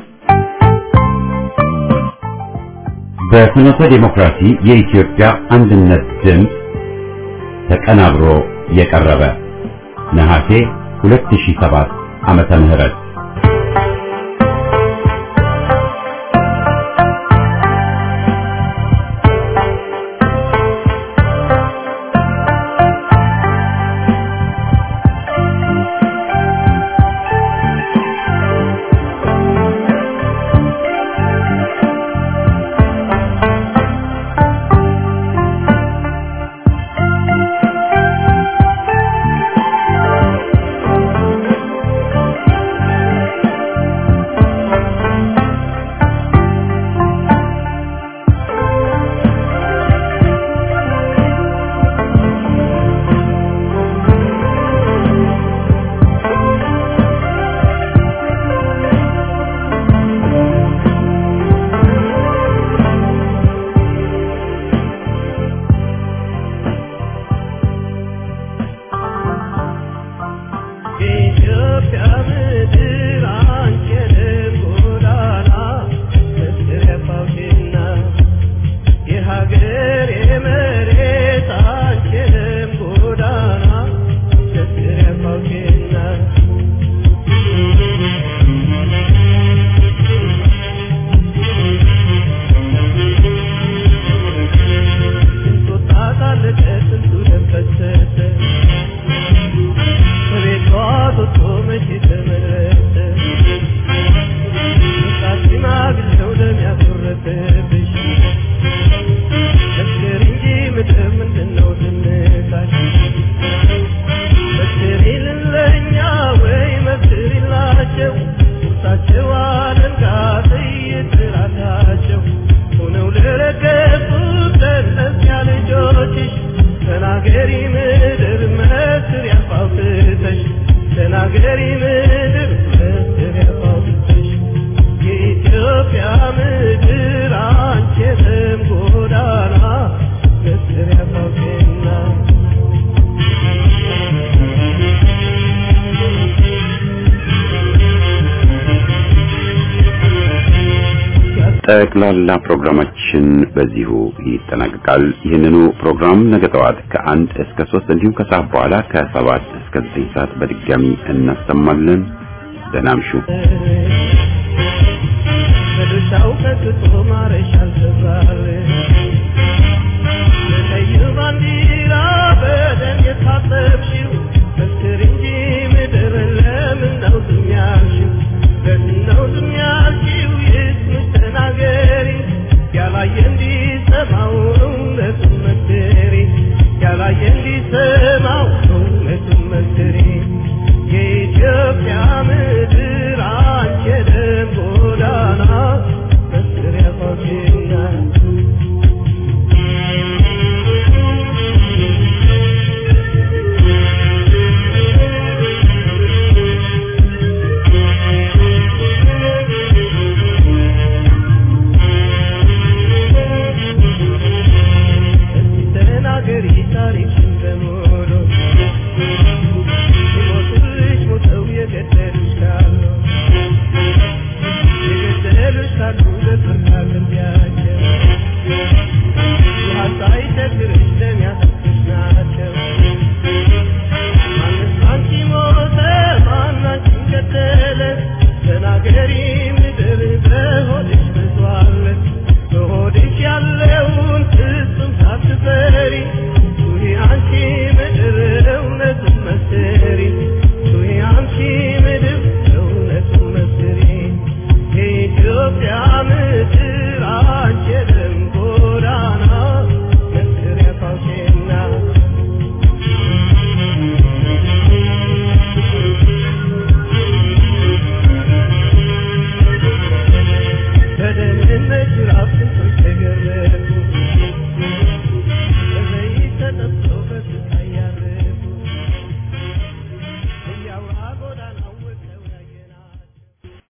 በፍኖተ ዲሞክራሲ የኢትዮጵያ አንድነት ድምፅ ተቀናብሮ የቀረበ ነሐሴ 2007 ዓመተ ምህረት ጠቅላላ ፕሮግራማችን በዚሁ ይጠናቀቃል። ይህንኑ ፕሮግራም ነገ ጠዋት ከ1 እስከ 3 እንዲሁም ከሰዓት በኋላ ከ7 እስከ 9 ሰዓት በድጋሚ እናሰማለን። ደህና እምሹ። በልሻው ከቶ ማረሻል ተዛለ